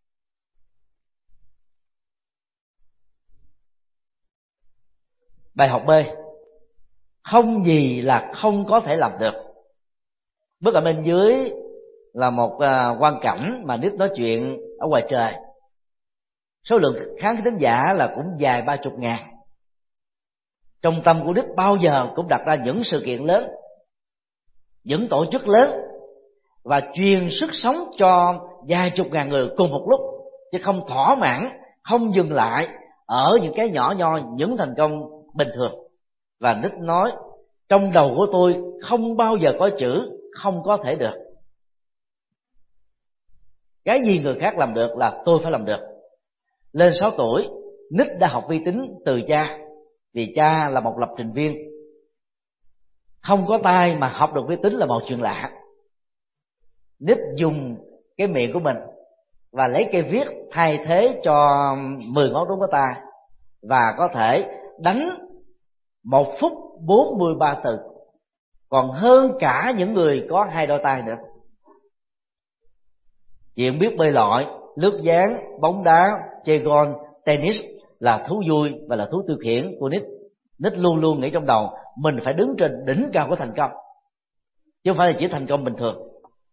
Bài học B: không gì là không có thể làm được. Bức ảnh bên dưới là một quang cảnh mà Nietzsche nói chuyện ở ngoài trời. Số lượng khán thính giả là cũng dài ba chục ngàn. Trong tâm của Nietzsche bao giờ cũng đặt ra những sự kiện lớn, những tổ chức lớn, và truyền sức sống cho vài chục ngàn người cùng một lúc chứ không thỏa mãn, không dừng lại ở những cái nhỏ nhoi, những thành công bình thường. Và Nick nói, trong đầu của tôi không bao giờ có chữ không có thể được. Cái gì người khác làm được là tôi phải làm được. Lên sáu tuổi, Nick đã học vi tính từ cha, vì cha là một lập trình viên. Không có tay mà học được vi tính là một chuyện lạ. Nick dùng cái miệng của mình và lấy cây viết thay thế cho mười ngón đúng của tay, và có thể đánh một phút bốn mươi ba từ, còn hơn cả những người có hai đôi tay nữa. Chuyện biết bơi lội, lướt ván, bóng đá, chơi golf, tennis là thú vui và là thú tiêu khiển của Nick. Nick luôn luôn nghĩ trong đầu mình phải đứng trên đỉnh cao của thành công, chứ không phải là chỉ thành công bình thường.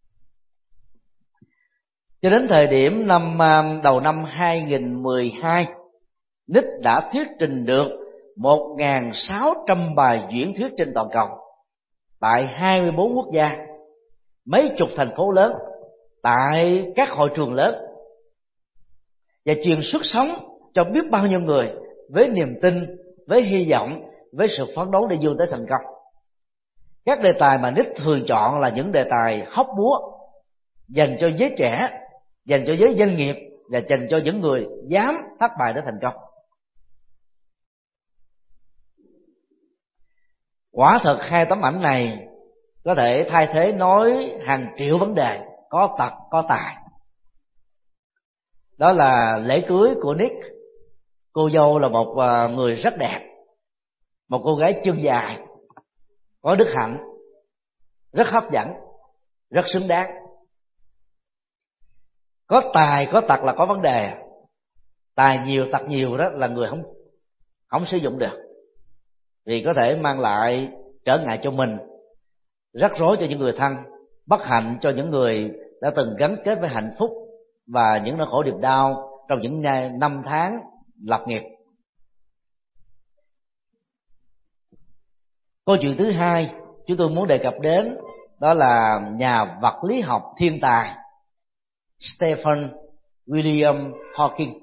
Cho đến thời điểm năm đầu năm hai nghìn mười hai, Nick đã thuyết trình được một nghìn sáu trăm bài diễn thuyết trên toàn cầu, tại hai mươi bốn quốc gia, mấy chục thành phố lớn, tại các hội trường lớn, và truyền sức sống cho biết bao nhiêu người với niềm tin, với hy vọng, với sự phấn đấu để vươn tới thành công. Các đề tài mà Nick thường chọn là những đề tài hóc búa, dành cho giới trẻ, dành cho giới doanh nghiệp, và dành cho những người dám thất bại để thành công. Quả thật hai tấm ảnh này có thể thay thế nói hàng triệu vấn đề có tật có tài. Đó là lễ cưới của Nick. Cô dâu là một người rất đẹp, một cô gái chân dài, có đức hạnh, rất hấp dẫn, rất xứng đáng. Có tài có tật là có vấn đề. Tài nhiều tật nhiều đó là người không không sử dụng được, vì có thể mang lại trở ngại cho mình, rắc rối cho những người thân, bất hạnh cho những người đã từng gắn kết với hạnh phúc, và những nỗi khổ niềm đau trong những năm tháng lập nghiệp. Câu chuyện thứ hai chúng tôi muốn đề cập đến đó là nhà vật lý học thiên tài Stephen William Hawking.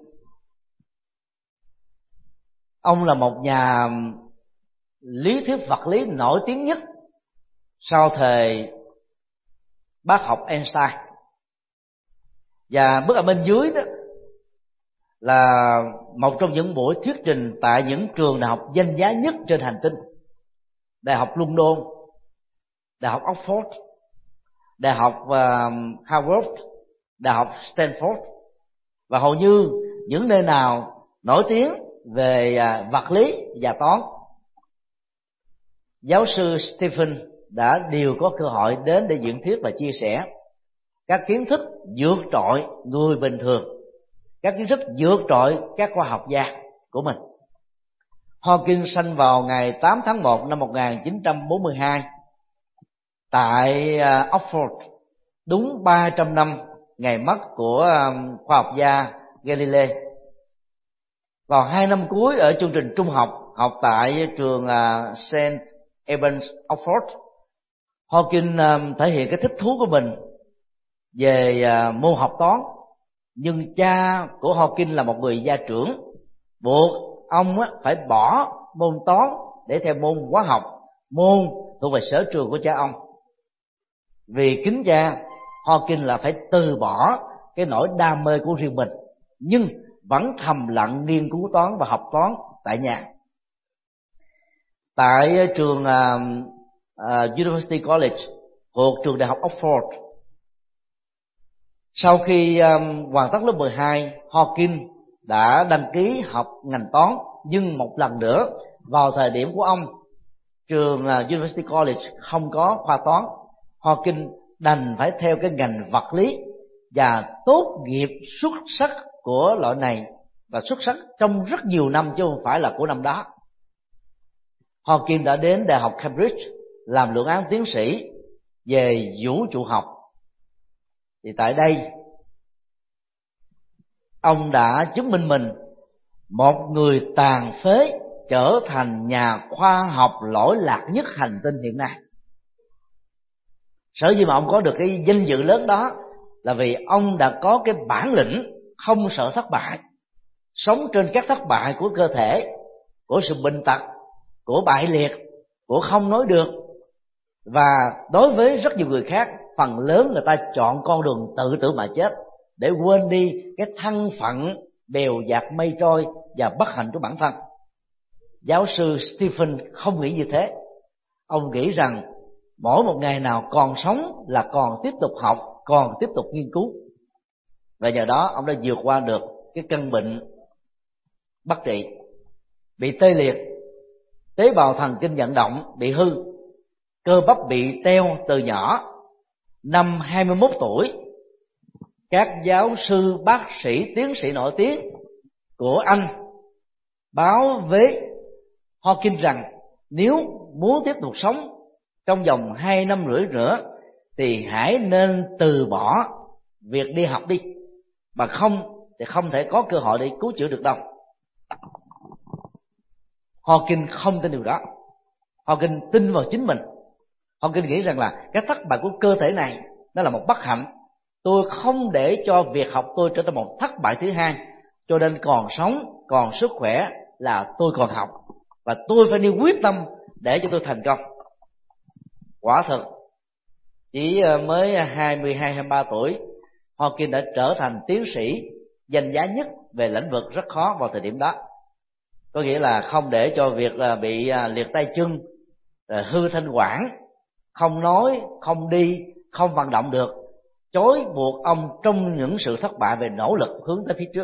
Ông là một nhà lý thuyết vật lý nổi tiếng nhất sau thời bác học Einstein. Và bức ảnh bên dưới đó là một trong những buổi thuyết trình tại những trường đại học danh giá nhất trên hành tinh: Đại học London, Đại học Oxford, Đại học uh, Harvard, Đại học Stanford, và hầu như những nơi nào nổi tiếng về uh, vật lý và toán, giáo sư Stephen đã đều có cơ hội đến để diễn thuyết và chia sẻ các kiến thức vượt trội người bình thường, các kiến thức vượt trội các khoa học gia của mình. Hawking sinh vào ngày tám tháng một năm một nghìn chín trăm bốn mươi hai tại Oxford, đúng ba trăm năm ngày mất của khoa học gia Galilei. Vào hai năm cuối ở chương trình trung học, học tại trường Saint Albans, Oxford, Hawking thể hiện cái thích thú của mình về môn học toán. Nhưng cha của Hawking là một người gia trưởng, buộc ông phải bỏ môn toán để theo môn hóa học, môn thuộc về sở trường của cha ông. Vì kính cha, Hawking là phải từ bỏ cái nỗi đam mê của riêng mình, nhưng vẫn thầm lặng nghiên cứu toán và học toán tại nhà. Tại trường uh, uh, University College thuộc trường đại học Oxford, sau khi um, hoàn tất lớp mười hai, Hawking đã đăng ký học ngành toán. Nhưng một lần nữa, vào thời điểm của ông, trường uh, University College không có khoa toán. Hawking đành phải theo cái ngành vật lý, và tốt nghiệp xuất sắc của loại này, và xuất sắc trong rất nhiều năm chứ không phải là của năm đó. Hawking đã đến Đại học Cambridge làm luận án tiến sĩ về vũ trụ học. Thì tại đây ông đã chứng minh mình, một người tàn phế trở thành nhà khoa học lỗi lạc nhất hành tinh hiện nay. Sở dĩ mà ông có được cái danh dự lớn đó là vì ông đã có cái bản lĩnh không sợ thất bại, sống trên các thất bại của cơ thể, của sự bệnh tật, của bại liệt, của không nói được. Và đối với rất nhiều người khác, phần lớn người ta chọn con đường tự tử mà chết để quên đi cái thân phận bèo dạt mây trôi và bất hạnh của bản thân. Giáo sư Stephen không nghĩ như thế. Ông nghĩ rằng mỗi một ngày nào còn sống là còn tiếp tục học, còn tiếp tục nghiên cứu. Và nhờ đó ông đã vượt qua được cái căn bệnh bất trị, bị tê liệt, tế bào thần kinh vận động bị hư, cơ bắp bị teo từ nhỏ. Năm hai mươi mốt tuổi, các giáo sư, bác sĩ, tiến sĩ nổi tiếng của Anh báo với Hawking rằng nếu muốn tiếp tục sống trong vòng hai năm rưỡi nữa thì hãy nên từ bỏ việc đi học đi, mà không thì không thể có cơ hội để cứu chữa được đâu. Hawking không tin điều đó. Hawking tin vào chính mình. Hawking nghĩ rằng là cái thất bại của cơ thể này nó là một bất hạnh. Tôi không để cho việc học tôi trở thành một thất bại thứ hai, cho nên còn sống, còn sức khỏe là tôi còn học, và tôi phải đi quyết tâm để cho tôi thành công. Quả thực chỉ mới hai mươi hai hai mươi ba tuổi, Hawking đã trở thành tiến sĩ danh giá nhất về lĩnh vực rất khó vào thời điểm đó. Có nghĩa là không để cho việc bị liệt tay chân, hư thanh quản, không nói, không đi, không vận động được chối buộc ông trong những sự thất bại về nỗ lực hướng tới phía trước.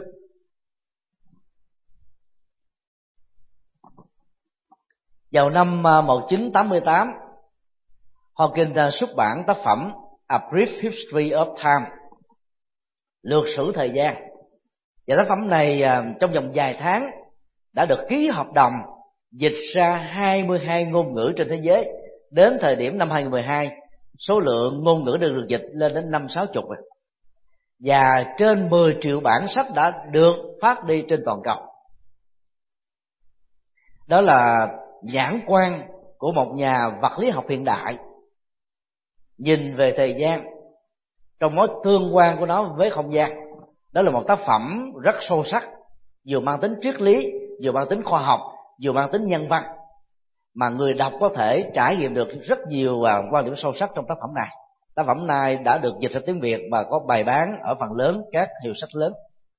Vào năm một nghìn chín trăm tám mươi tám, Hawking xuất bản tác phẩm A Brief History of Time, lược sử thời gian. Và tác phẩm này trong vòng vài tháng đã được ký hợp đồng dịch ra hai mươi hai ngôn ngữ trên thế giới. Đến thời điểm năm hai nghìn không trăm mười hai, số lượng ngôn ngữ được dịch lên đến năm sáu chục rồi. Và trên mười triệu bản sách đã được phát đi trên toàn cầu. Đó là nhãn quan của một nhà vật lý học hiện đại, nhìn về thời gian trong mối tương quan của nó với không gian. Đó là một tác phẩm rất sâu sắc, vừa mang tính triết lý, vừa mang tính khoa học, vừa mang tính nhân văn, mà người đọc có thể trải nghiệm được rất nhiều quan điểm sâu sắc trong tác phẩm này. Tác phẩm này đã được dịch ra tiếng Việt và có bày bán ở phần lớn các hiệu sách lớn.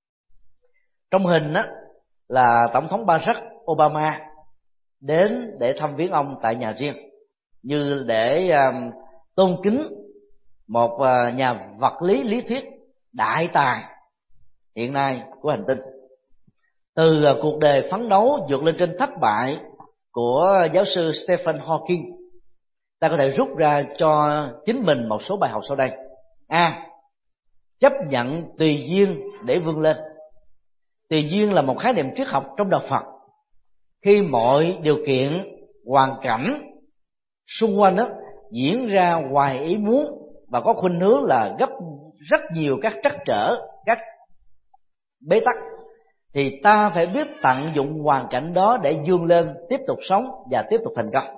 Trong hình á, là Tổng thống Barack Obama đến để thăm viếng ông tại nhà riêng, như để uh, tôn kính một uh, nhà vật lý lý thuyết đại tài hiện nay của hành tinh. Từ uh, cuộc đời phấn đấu vượt lên trên thất bại của giáo sư Stephen Hawking, ta có thể rút ra cho chính mình một số bài học sau đây. A. Chấp nhận tùy duyên để vươn lên. Tùy duyên là một khái niệm triết học trong đạo Phật. Khi mọi điều kiện, hoàn cảnh xung quanh đó diễn ra ngoài ý muốn và có khuynh hướng là gấp rất nhiều các trắc trở, các bế tắc, thì ta phải biết tận dụng hoàn cảnh đó để vươn lên, tiếp tục sống và tiếp tục thành công.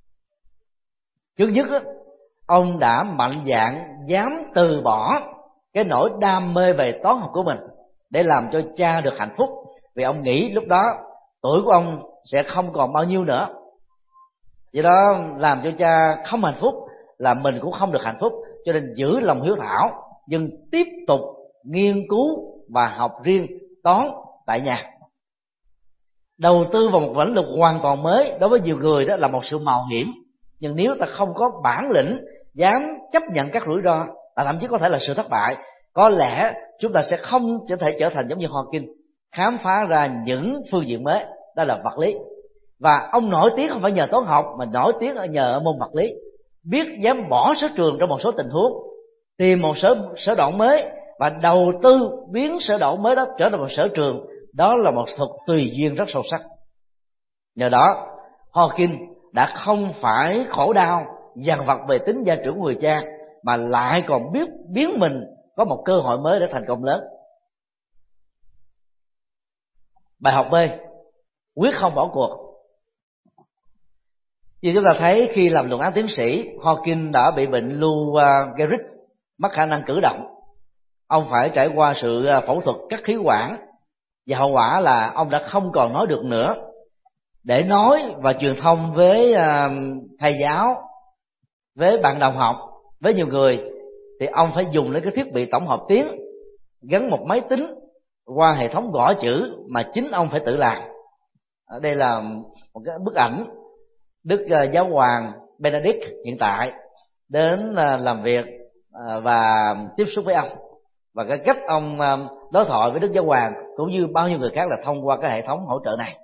Trước nhất, ông đã mạnh dạn dám từ bỏ cái nỗi đam mê về toán học của mình để làm cho cha được hạnh phúc, vì ông nghĩ lúc đó tuổi của ông sẽ không còn bao nhiêu nữa. Vì đó làm cho cha không hạnh phúc là mình cũng không được hạnh phúc, cho nên giữ lòng hiếu thảo nhưng tiếp tục nghiên cứu và học riêng toán tại nhà. Đầu tư vào một lĩnh vực hoàn toàn mới đối với nhiều người đó là một sự mạo hiểm, nhưng nếu ta không có bản lĩnh dám chấp nhận các rủi ro, và thậm chí có thể là sự thất bại, có lẽ chúng ta sẽ không có thể trở thành giống như Hawking, khám phá ra những phương diện mới, đó là vật lý. Và ông nổi tiếng không phải nhờ toán học, mà nổi tiếng ở nhờ ở môn vật lý. Biết dám bỏ sở trường trong một số tình huống, tìm một sở sở đoạn mới và đầu tư biến sở đoạn mới đó trở thành một sở trường, đó là một thuật tùy duyên rất sâu sắc. Nhờ đó Hawking đã không phải khổ đau dằn vặt về tính gia trưởng người cha, mà lại còn biết biến mình có một cơ hội mới để thành công lớn. Bài học B. Quyết không bỏ cuộc. Như chúng ta thấy khi làm luận án tiến sĩ, Hawking đã bị bệnh Lou Gehrig, mất khả năng cử động. ông phải trải qua sự phẫu thuật cắt khí quản, và hậu quả là ông đã không còn nói được nữa. Để nói và truyền thông với thầy giáo, với bạn đồng học, với nhiều người, thì ông phải dùng lấy cái thiết bị tổng hợp tiếng gắn một máy tính qua hệ thống gõ chữ mà chính ông phải tự làm. Đây là một cái bức ảnh Đức Giáo hoàng Benedict hiện tại đến làm việc và tiếp xúc với ông, và cái cách ông đối thoại với Đức Giáo hoàng cũng như bao nhiêu người khác là thông qua cái hệ thống hỗ trợ này.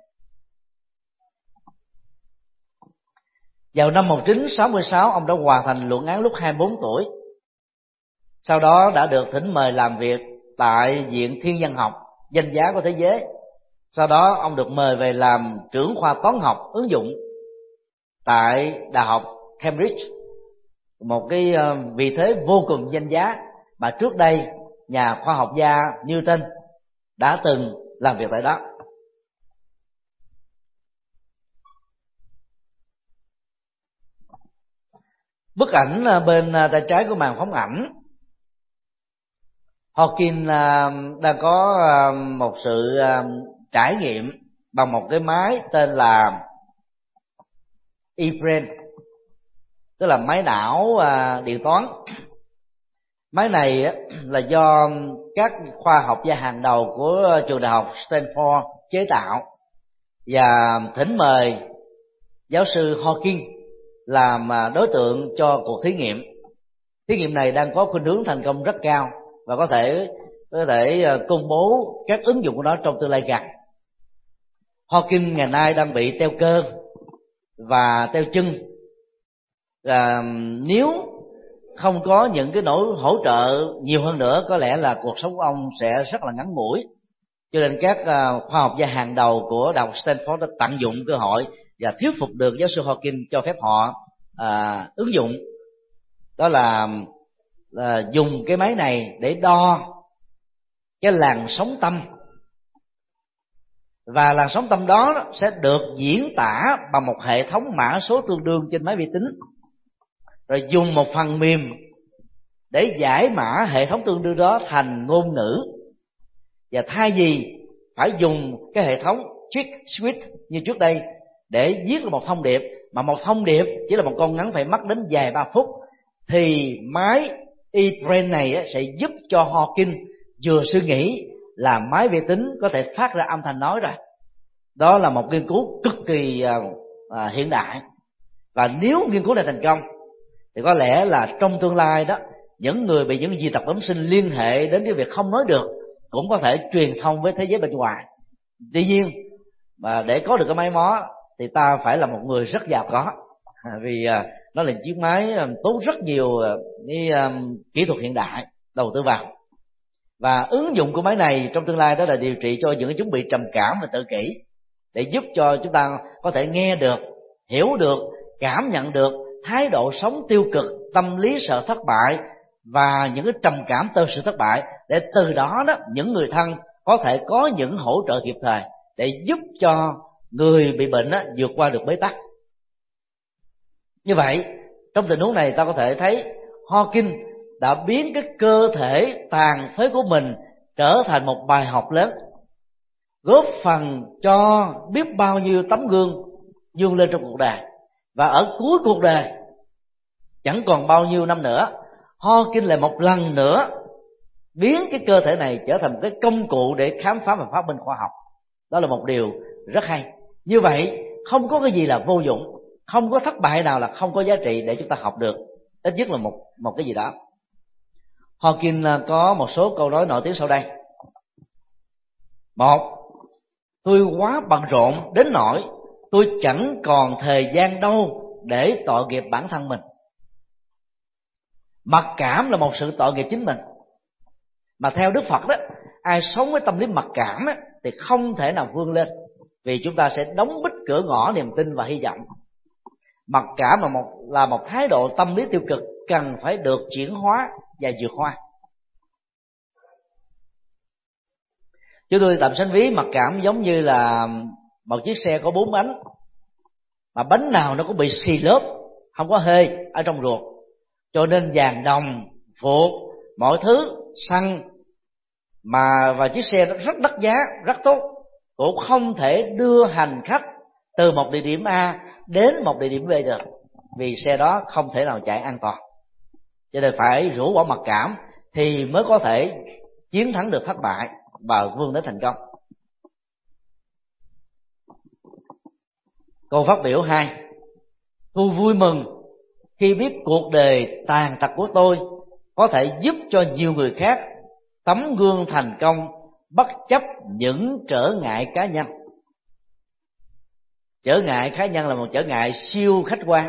Vào năm một nghìn chín trăm sáu mươi sáu, ông đã hoàn thành luận án lúc hai mươi bốn tuổi. Sau đó đã được thỉnh mời làm việc tại Viện Thiên văn học danh giá của thế giới. Sau đó ông được mời về làm trưởng khoa toán học ứng dụng tại Đại học Cambridge, một cái vị thế vô cùng danh giá mà trước đây nhà khoa học gia Newton đã từng làm việc tại đó. Bức ảnh bên tay trái của màn phóng ảnh, Hawking đang có một sự trải nghiệm bằng một cái máy tên là e-brain, tức là máy não điện toán. Máy này là do các khoa học gia hàng đầu của trường đại học Stanford chế tạo và thỉnh mời giáo sư Hawking làm đối tượng cho cuộc thí nghiệm. Thí nghiệm này đang có khuynh hướng thành công rất cao và có thể có thể công bố các ứng dụng của nó trong tương lai gần. Hawking ngày nay đang bị teo cơ và teo chân. À, nếu không có những cái nỗ hỗ trợ nhiều hơn nữa, có lẽ là cuộc sống của ông sẽ rất là ngắn ngủi. Cho nên các uh, khoa học gia hàng đầu của Đại học Stanford đã tận dụng cơ hội và thuyết phục được giáo sư Hawking cho phép họ uh, ứng dụng. Đó là uh, dùng cái máy này để đo cái làn sóng tâm, và làn sóng tâm đó sẽ được diễn tả bằng một hệ thống mã số tương đương trên máy vi tính, rồi dùng một phần mềm để giải mã hệ thống tương đương đó thành ngôn ngữ. Và thay vì phải dùng cái hệ thống trick switch như trước đây để viết ra một thông điệp, mà một thông điệp chỉ là một câu ngắn phải mất đến vài ba phút, thì máy e-brain này sẽ giúp cho Hawking vừa suy nghĩ là máy vi tính có thể phát ra âm thanh nói rồi. Đó là một nghiên cứu cực kỳ à, à, hiện đại. Và nếu nghiên cứu này thành công thì có lẽ là trong tương lai đó, những người bị những dị tật bẩm sinh liên hệ đến cái việc không nói được cũng có thể truyền thông với thế giới bên ngoài. Tuy nhiên mà để có được cái máy mó thì ta phải là một người rất giàu có, vì à, nó là chiếc máy tốn rất nhiều cái um, kỹ thuật hiện đại đầu tư vào. Và ứng dụng của máy này trong tương lai đó là điều trị cho những cái chứng bị trầm cảm và tự kỷ, để giúp cho chúng ta có thể nghe được, hiểu được, cảm nhận được thái độ sống tiêu cực, tâm lý sợ thất bại và những cái trầm cảm từ sự thất bại, để từ đó đó những người thân có thể có những hỗ trợ kịp thời để giúp cho người bị bệnh đó vượt qua được bế tắc. Như vậy trong tình huống này ta có thể thấy Hawking đã biến cái cơ thể tàn phế của mình trở thành một bài học lớn, góp phần cho biết bao nhiêu tấm gương vươn lên trong cuộc đời. Và ở cuối cuộc đời, chẳng còn bao nhiêu năm nữa, Hawking lại một lần nữa biến cái cơ thể này trở thành một cái công cụ để khám phá và phát minh khoa học. Đó là một điều rất hay. Như vậy không có cái gì là vô dụng, không có thất bại nào là không có giá trị để chúng ta học được, ít nhất là một một cái gì đó. Hawking có một số câu nói nổi tiếng sau đây. Một, tôi quá bận rộn đến nỗi tôi chẳng còn thời gian đâu để tội nghiệp bản thân mình. Mặc cảm là một sự tội nghiệp chính mình, mà theo Đức Phật đó, ai sống với tâm lý mặc cảm á, thì không thể nào vươn lên, vì chúng ta sẽ đóng bít cửa ngõ niềm tin và hy vọng. Mặc cảm là một là một thái độ tâm lý tiêu cực cần phải được chuyển hóa và vượt qua. Chúng tôi tạm sánh ví mặc cảm giống như là một chiếc xe có bốn bánh, mà bánh nào nó cũng bị xì lốp, không có hơi ở trong ruột, cho nên vàng đồng, phụ, mọi thứ, xăng, mà và chiếc xe rất đắt giá, rất tốt, cũng không thể đưa hành khách từ một địa điểm A đến một địa điểm B được, vì xe đó không thể nào chạy an toàn. Cho nên phải rũ bỏ mặc cảm thì mới có thể chiến thắng được thất bại và vươn đến thành công. Câu phát biểu hai: tôi vui mừng khi biết cuộc đời tàn tật của tôi có thể giúp cho nhiều người khác tấm gương thành công bất chấp những trở ngại cá nhân. Trở ngại cá nhân là một trở ngại siêu khách quan,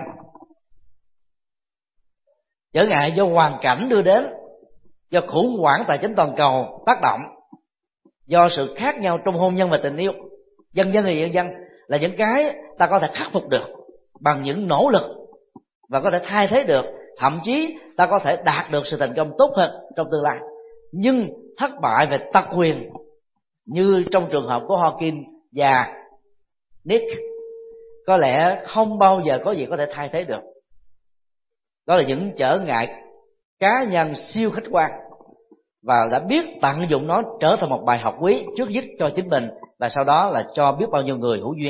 trở ngại do hoàn cảnh đưa đến, do khủng hoảng tài chính toàn cầu tác động, do sự khác nhau trong hôn nhân và tình yêu, vân vân và vân vân, là những cái ta có thể khắc phục được bằng những nỗ lực và có thể thay thế được, thậm chí ta có thể đạt được sự thành công tốt hơn trong tương lai. Nhưng thất bại về tật quyền như trong trường hợp của Hawking và Nick có lẽ không bao giờ có gì có thể thay thế được. Đó là những trở ngại cá nhân siêu khách quan, và đã biết tận dụng nó trở thành một bài học quý, trước nhất cho chính mình và sau đó là cho biết bao nhiêu người hữu duyên.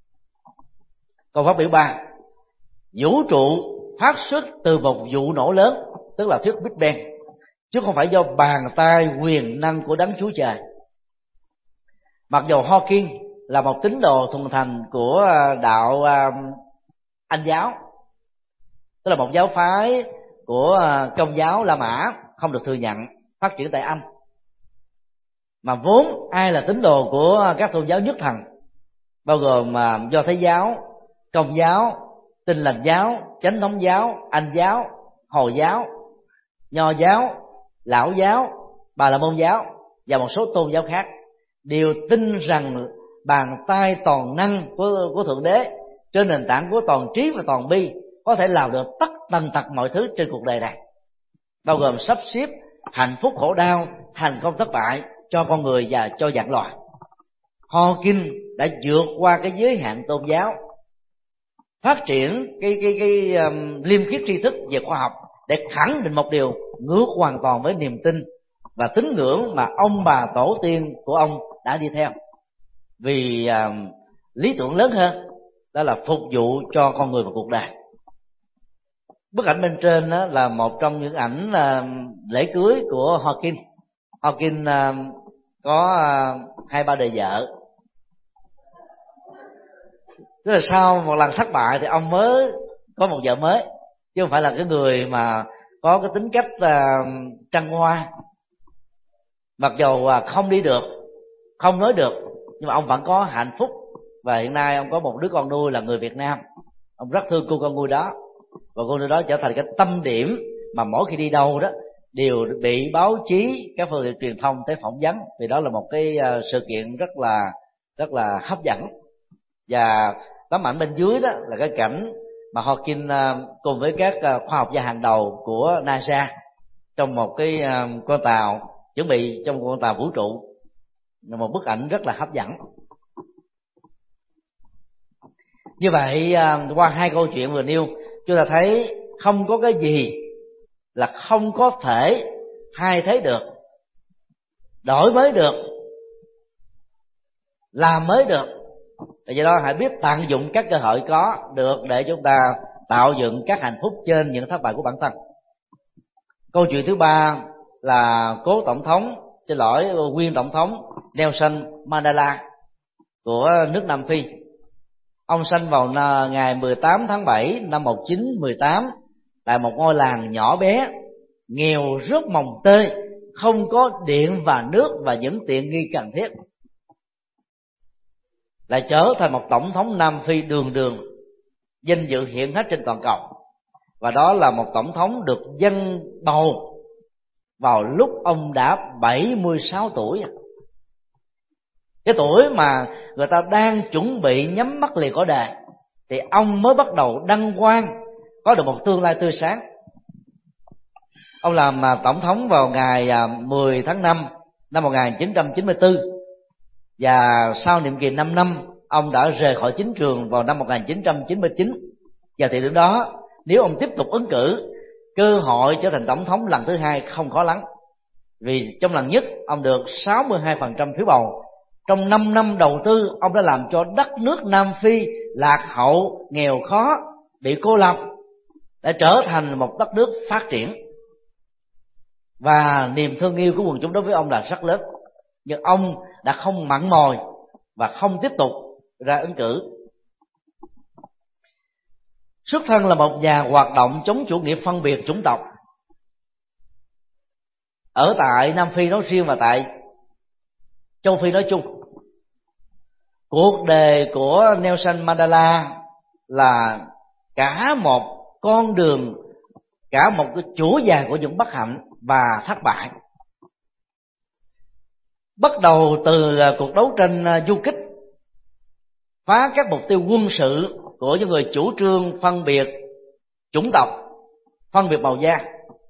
Câu phát biểu ba: vũ trụ phát xuất từ một vụ nổ lớn, tức là thuyết Big Bang, chứ không phải do bàn tay quyền năng của Đấng Chúa Trời. Mặc dù Hawking là một tín đồ thuần thành của đạo Anh giáo, tức là một giáo phái của Công giáo La Mã không được thừa nhận, phát triển tại Anh, mà vốn ai là tín đồ của các tôn giáo nhất thần, bao gồm Do Thái giáo, Công giáo, Tin Lành giáo, Chánh thống giáo, Anh giáo, Hồi giáo, Nho giáo, Lão giáo, Bà La Môn giáo và một số tôn giáo khác, đều tin rằng bàn tay toàn năng của, của Thượng Đế trên nền tảng của toàn trí và toàn bi có thể làm được tất tần tật mọi thứ trên cuộc đời này, bao gồm sắp xếp hạnh phúc khổ đau, thành công thất bại cho con người và cho dạng loài. Hawking đã vượt qua cái giới hạn tôn giáo, phát triển cái cái cái um, liêm khiết tri thức về khoa học để khẳng định một điều ngược hoàn toàn với niềm tin và tín ngưỡng mà ông bà tổ tiên của ông đã đi theo, vì um, lý tưởng lớn hơn, đó là phục vụ cho con người và cuộc đời. Bức ảnh bên trên đó là một trong những ảnh uh, lễ cưới của Hawking. Hawking uh, có uh, hai ba đời vợ, tức là sau một lần thất bại thì ông mới có một vợ mới, chứ không phải là cái người mà có cái tính cách uh, trăng hoa. Mặc dù uh, không đi được, không nói được, nhưng mà ông vẫn có hạnh phúc, và hiện nay ông có một đứa con nuôi là người Việt Nam. Ông rất thương cô con nuôi đó, và cô nuôi đó trở thành cái tâm điểm mà mỗi khi đi đâu đó đều bị báo chí, các phương tiện truyền thông tới phỏng vấn, vì đó là một cái uh, sự kiện rất là rất là hấp dẫn. Và tấm ảnh bên dưới đó là cái cảnh mà Hawking uh, cùng với các uh, khoa học gia hàng đầu của NASA trong một cái uh, con tàu, chuẩn bị trong con tàu vũ trụ, là một bức ảnh rất là hấp dẫn. Như vậy uh, qua hai câu chuyện vừa nêu, chúng ta thấy không có cái gì là không có thể thay thế được, đổi mới được, làm mới được. Do đó hãy biết tận dụng các cơ hội có được để chúng ta tạo dựng các hạnh phúc trên những thất bại của bản thân. Câu chuyện thứ ba là cố tổng thống, xin lỗi, nguyên tổng thống Nelson Mandela của nước Nam Phi. Ông sinh vào ngày mười tám tháng bảy năm một nghìn chín trăm mười tám tại một ngôi làng nhỏ bé, nghèo rất mồng tơi, không có điện và nước và những tiện nghi cần thiết, lại trở thành một tổng thống Nam Phi đường đường, danh dự hiển hách trên toàn cầu. Và đó là một tổng thống được dân bầu vào lúc ông đã bảy mươi sáu tuổi, cái tuổi mà người ta đang chuẩn bị nhắm mắt liền cõi đời, thì ông mới bắt đầu đăng quang, có được một tương lai tươi sáng. Ông làm tổng thống vào ngày mười tháng năm năm một nghìn chín trăm chín mươi tư, và sau nhiệm kỳ năm năm ông đã rời khỏi chính trường vào năm một nghìn chín trăm chín mươi chín. Và thời điểm đó, nếu ông tiếp tục ứng cử, cơ hội trở thành tổng thống lần thứ hai không khó lắm, Vì trong lần nhất ông được sáu mươi hai phần trăm phiếu bầu. Trong năm năm đầu tư, ông đã làm cho đất nước Nam Phi lạc hậu, nghèo khó, bị cô lập, đã trở thành một đất nước phát triển. Và niềm thương yêu của quần chúng đối với ông là rất lớn. Nhưng ông đã không mặn mòi và không tiếp tục ra ứng cử. Xuất thân là một nhà hoạt động chống chủ nghĩa phân biệt chủng tộc ở tại Nam Phi nói riêng và tại châu Phi nói chung. Cuộc đời của Nelson Mandela là cả một con đường, cả một cái chuỗi dài của những bất hạnh và thất bại. Bắt đầu từ cuộc đấu tranh du kích, phá các mục tiêu quân sự của những người chủ trương phân biệt chủng tộc, phân biệt màu da,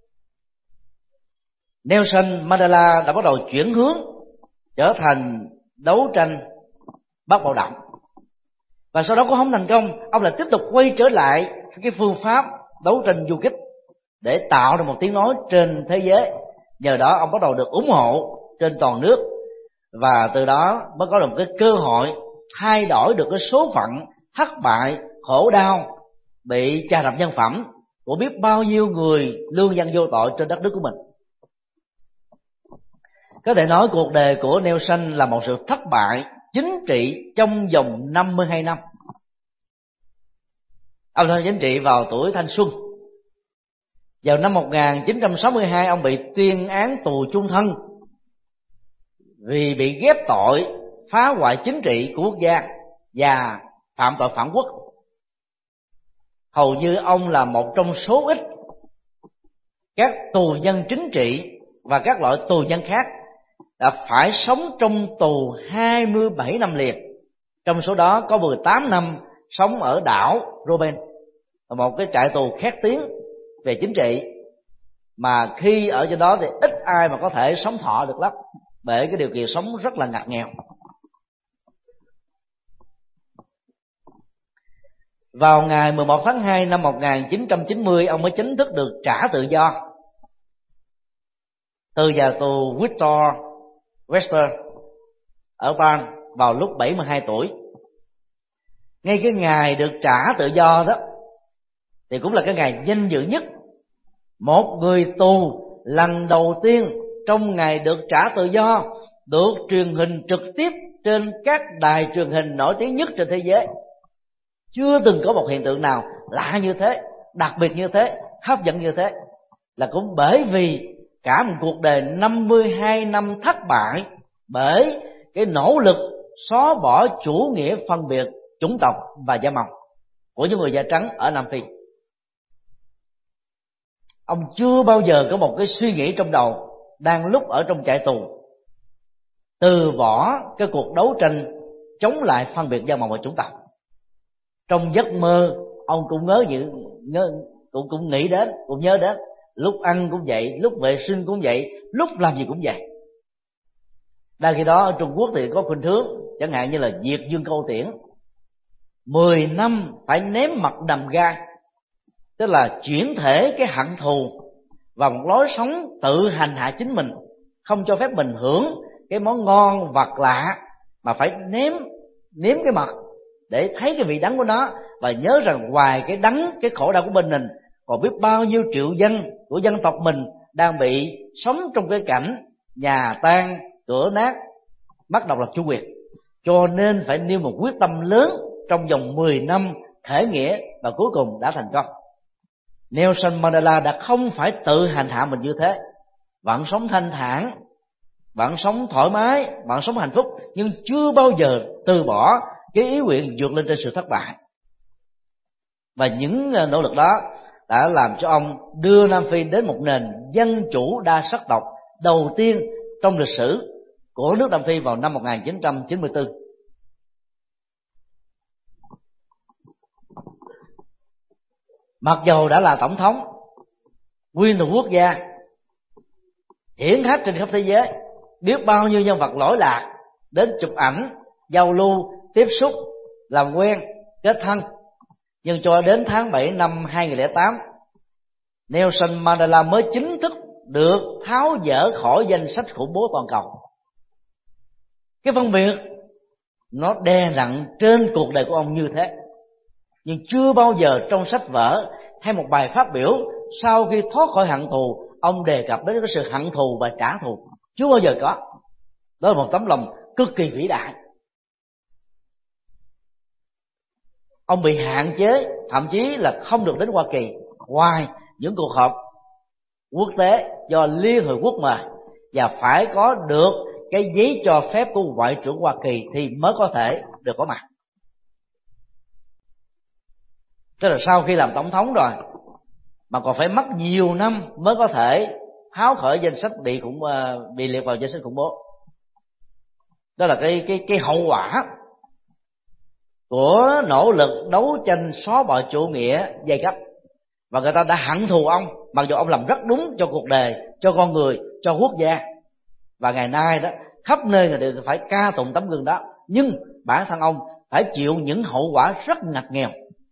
Nelson Mandela đã bắt đầu chuyển hướng trở thành đấu tranh bất bạo động. Và sau đó cũng không thành công, ông lại tiếp tục quay trở lại cái phương pháp đấu tranh du kích để tạo ra một tiếng nói trên thế giới. Nhờ đó ông bắt đầu được ủng hộ trên toàn nước, và từ đó mới có được một cái cơ hội thay đổi được cái số phận thất bại, khổ đau, bị chà đạp nhân phẩm của biết bao nhiêu người lương dân vô tội trên đất nước của mình. Có thể nói cuộc đời của Nelson là một sự thất bại chính trị trong vòng năm mươi hai năm. Ông tham gia chính trị vào tuổi thanh xuân. Vào năm một nghìn chín trăm sáu mươi hai, ông bị tuyên án tù chung thân vì bị ghép tội phá hoại chính trị của quốc gia và phạm tội phản quốc. Hầu như ông là một trong số ít các tù nhân chính trị và các loại tù nhân khác đã phải sống trong tù hai mươi bảy năm liền. Trong số đó có mười tám năm sống ở đảo Robben, một cái trại tù khét tiếng về chính trị, mà khi ở trên đó thì ít ai mà có thể sống thọ được lắm, bởi cái điều kiện sống rất là ngặt nghèo. Vào ngày mười một tháng hai năm một nghìn chín trăm chín mươi, ông mới chính thức được trả tự do từ nhà tù Victor Wester ở Bern vào lúc bảy mươi hai tuổi. Ngay cái ngày được trả tự do đó thì cũng là cái ngày vinh dự nhất. Một người tù lần đầu tiên trong ngày được trả tự do được truyền hình trực tiếp trên các đài truyền hình nổi tiếng nhất trên thế giới. Chưa từng có một hiện tượng nào lạ như thế, đặc biệt như thế, hấp dẫn như thế. Là cũng bởi vì cả một cuộc đời năm mươi hai năm thất bại bởi cái nỗ lực xóa bỏ chủ nghĩa phân biệt chủng tộc và da màu của những người da trắng ở Nam Phi. Ông chưa bao giờ có một cái suy nghĩ trong đầu đang lúc ở trong trại tù từ bỏ cái cuộc đấu tranh chống lại phân biệt da màu và chủng tộc. Trong giấc mơ ông cũng ngớ dự ngớ, cũng cũng nghĩ đến, cũng nhớ đến, lúc ăn cũng vậy, lúc vệ sinh cũng vậy, lúc làm gì cũng vậy. Đang khi đó ở Trung Quốc thì có khuynh hướng chẳng hạn như là diệt dương câu tiễn, mười năm phải ném mặt đầm gai, tức là chuyển thể cái hận thù vào một lối sống tự hành hạ chính mình, không cho phép mình hưởng cái món ngon vật lạ, mà phải nếm nếm cái mặt để thấy cái vị đắng của nó, và nhớ rằng ngoài cái đắng, cái khổ đau của bên mình, còn biết bao nhiêu triệu dân của dân tộc mình đang bị sống trong cái cảnh nhà tan, cửa nát, mất độc lập chủ quyền. Cho nên phải nêu một quyết tâm lớn trong vòng mười năm thể nghĩa, và cuối cùng đã thành công. Nelson Mandela đã không phải tự hành hạ mình như thế, vẫn sống thanh thản, vẫn sống thoải mái, vẫn sống hạnh phúc, nhưng chưa bao giờ từ bỏ cái ý nguyện vượt lên trên sự thất bại. Và những nỗ lực đó đã làm cho ông đưa Nam Phi đến một nền dân chủ đa sắc tộc đầu tiên trong lịch sử của nước Nam Phi vào năm một nghìn chín trăm chín mươi tư. Mặc dầu đã là tổng thống, nguyên thủ quốc gia, hiển hách trên khắp thế giới, biết bao nhiêu nhân vật lỗi lạc đến chụp ảnh, giao lưu, tiếp xúc, làm quen, kết thân, nhưng cho đến tháng bảy năm hai nghìn không trăm lẻ tám, Nelson Mandela mới chính thức được tháo dỡ khỏi danh sách khủng bố toàn cầu. Cái phân biệt nó đè nặng trên cuộc đời của ông như thế, nhưng chưa bao giờ trong sách vở hay một bài phát biểu sau khi thoát khỏi hận thù ông đề cập đến cái sự hận thù và trả thù. Chưa bao giờ có. Đó là một tấm lòng cực kỳ vĩ đại. Ông bị hạn chế, thậm chí là không được đến Hoa Kỳ ngoài những cuộc họp quốc tế do Liên Hợp Quốc mời, và phải có được cái giấy cho phép của Ngoại trưởng Hoa Kỳ thì mới có thể được có mặt. Tức là sau khi làm tổng thống rồi mà còn phải mất nhiều năm mới có thể tháo khỏi danh sách bị khủng bị liệt vào danh sách khủng bố. Đó là cái cái cái hậu quả của nỗ lực đấu tranh xóa bỏ chủ nghĩa giai cấp. Và người ta đã hận thù ông mặc dù ông làm rất đúng cho cuộc đời, cho con người, cho quốc gia. Và ngày nay đó khắp nơi người đều phải ca tụng tấm gương đó, nhưng bản thân ông phải chịu những hậu quả rất ngặt nghèo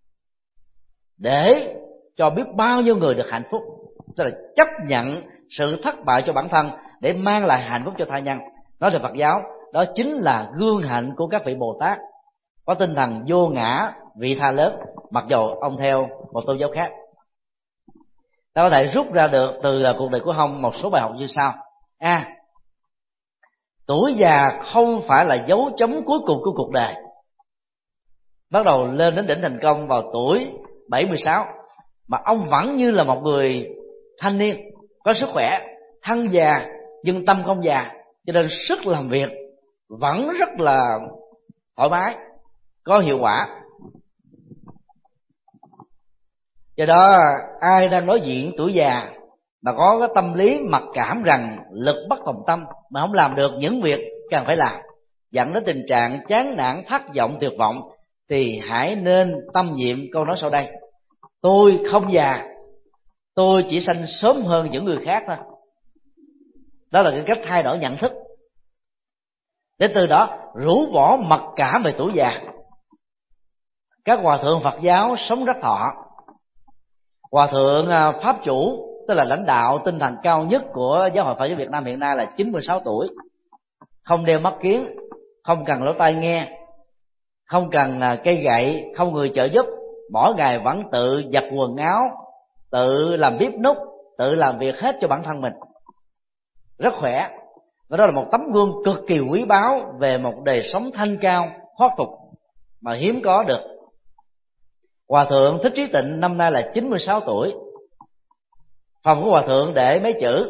để cho biết bao nhiêu người được hạnh phúc. Tức là chấp nhận sự thất bại cho bản thân để mang lại hạnh phúc cho tha nhân. Nói về Phật giáo, đó chính là gương hạnh của các vị Bồ Tát có tinh thần vô ngã vị tha lớn, mặc dù ông theo một tôn giáo khác. Ta có thể rút ra được từ cuộc đời của ông một số bài học như sau. A. À, tuổi già không phải là dấu chấm cuối cùng của cuộc đời. Bắt đầu lên đến đỉnh thành công vào tuổi bảy mươi sáu, mà ông vẫn như là một người thanh niên, có sức khỏe, thân già nhưng tâm không già, cho nên sức làm việc vẫn rất là thoải mái, có hiệu quả. Do đó ai đang đối diện tuổi già mà có cái tâm lý mặc cảm rằng lực bất tòng tâm mà không làm được những việc cần phải làm, dẫn đến tình trạng chán nản, thất vọng, tuyệt vọng, thì hãy nên tâm niệm câu nói sau đây: tôi không già, tôi chỉ sanh sớm hơn những người khác thôi. Đó là cái cách thay đổi nhận thức, để từ đó rũ bỏ mặc cảm về tuổi già. Các hòa thượng Phật giáo sống rất thọ. Hòa thượng Pháp Chủ, tức là lãnh đạo tinh thần cao nhất của Giáo hội Phật giáo Việt Nam hiện nay, là chín mươi sáu tuổi, không đeo mắt kiếng, không cần lỗ tai nghe, không cần cây gậy, không người trợ giúp, mỗi ngày vẫn tự giặt quần áo, tự làm bếp núc, tự làm việc hết cho bản thân mình, rất khỏe. Và đó là một tấm gương cực kỳ quý báu về một đời sống thanh cao, thoát tục mà hiếm có được. Hòa thượng Thích Trí Tịnh năm nay là chín mươi sáu tuổi. Phòng của hòa thượng để mấy chữ: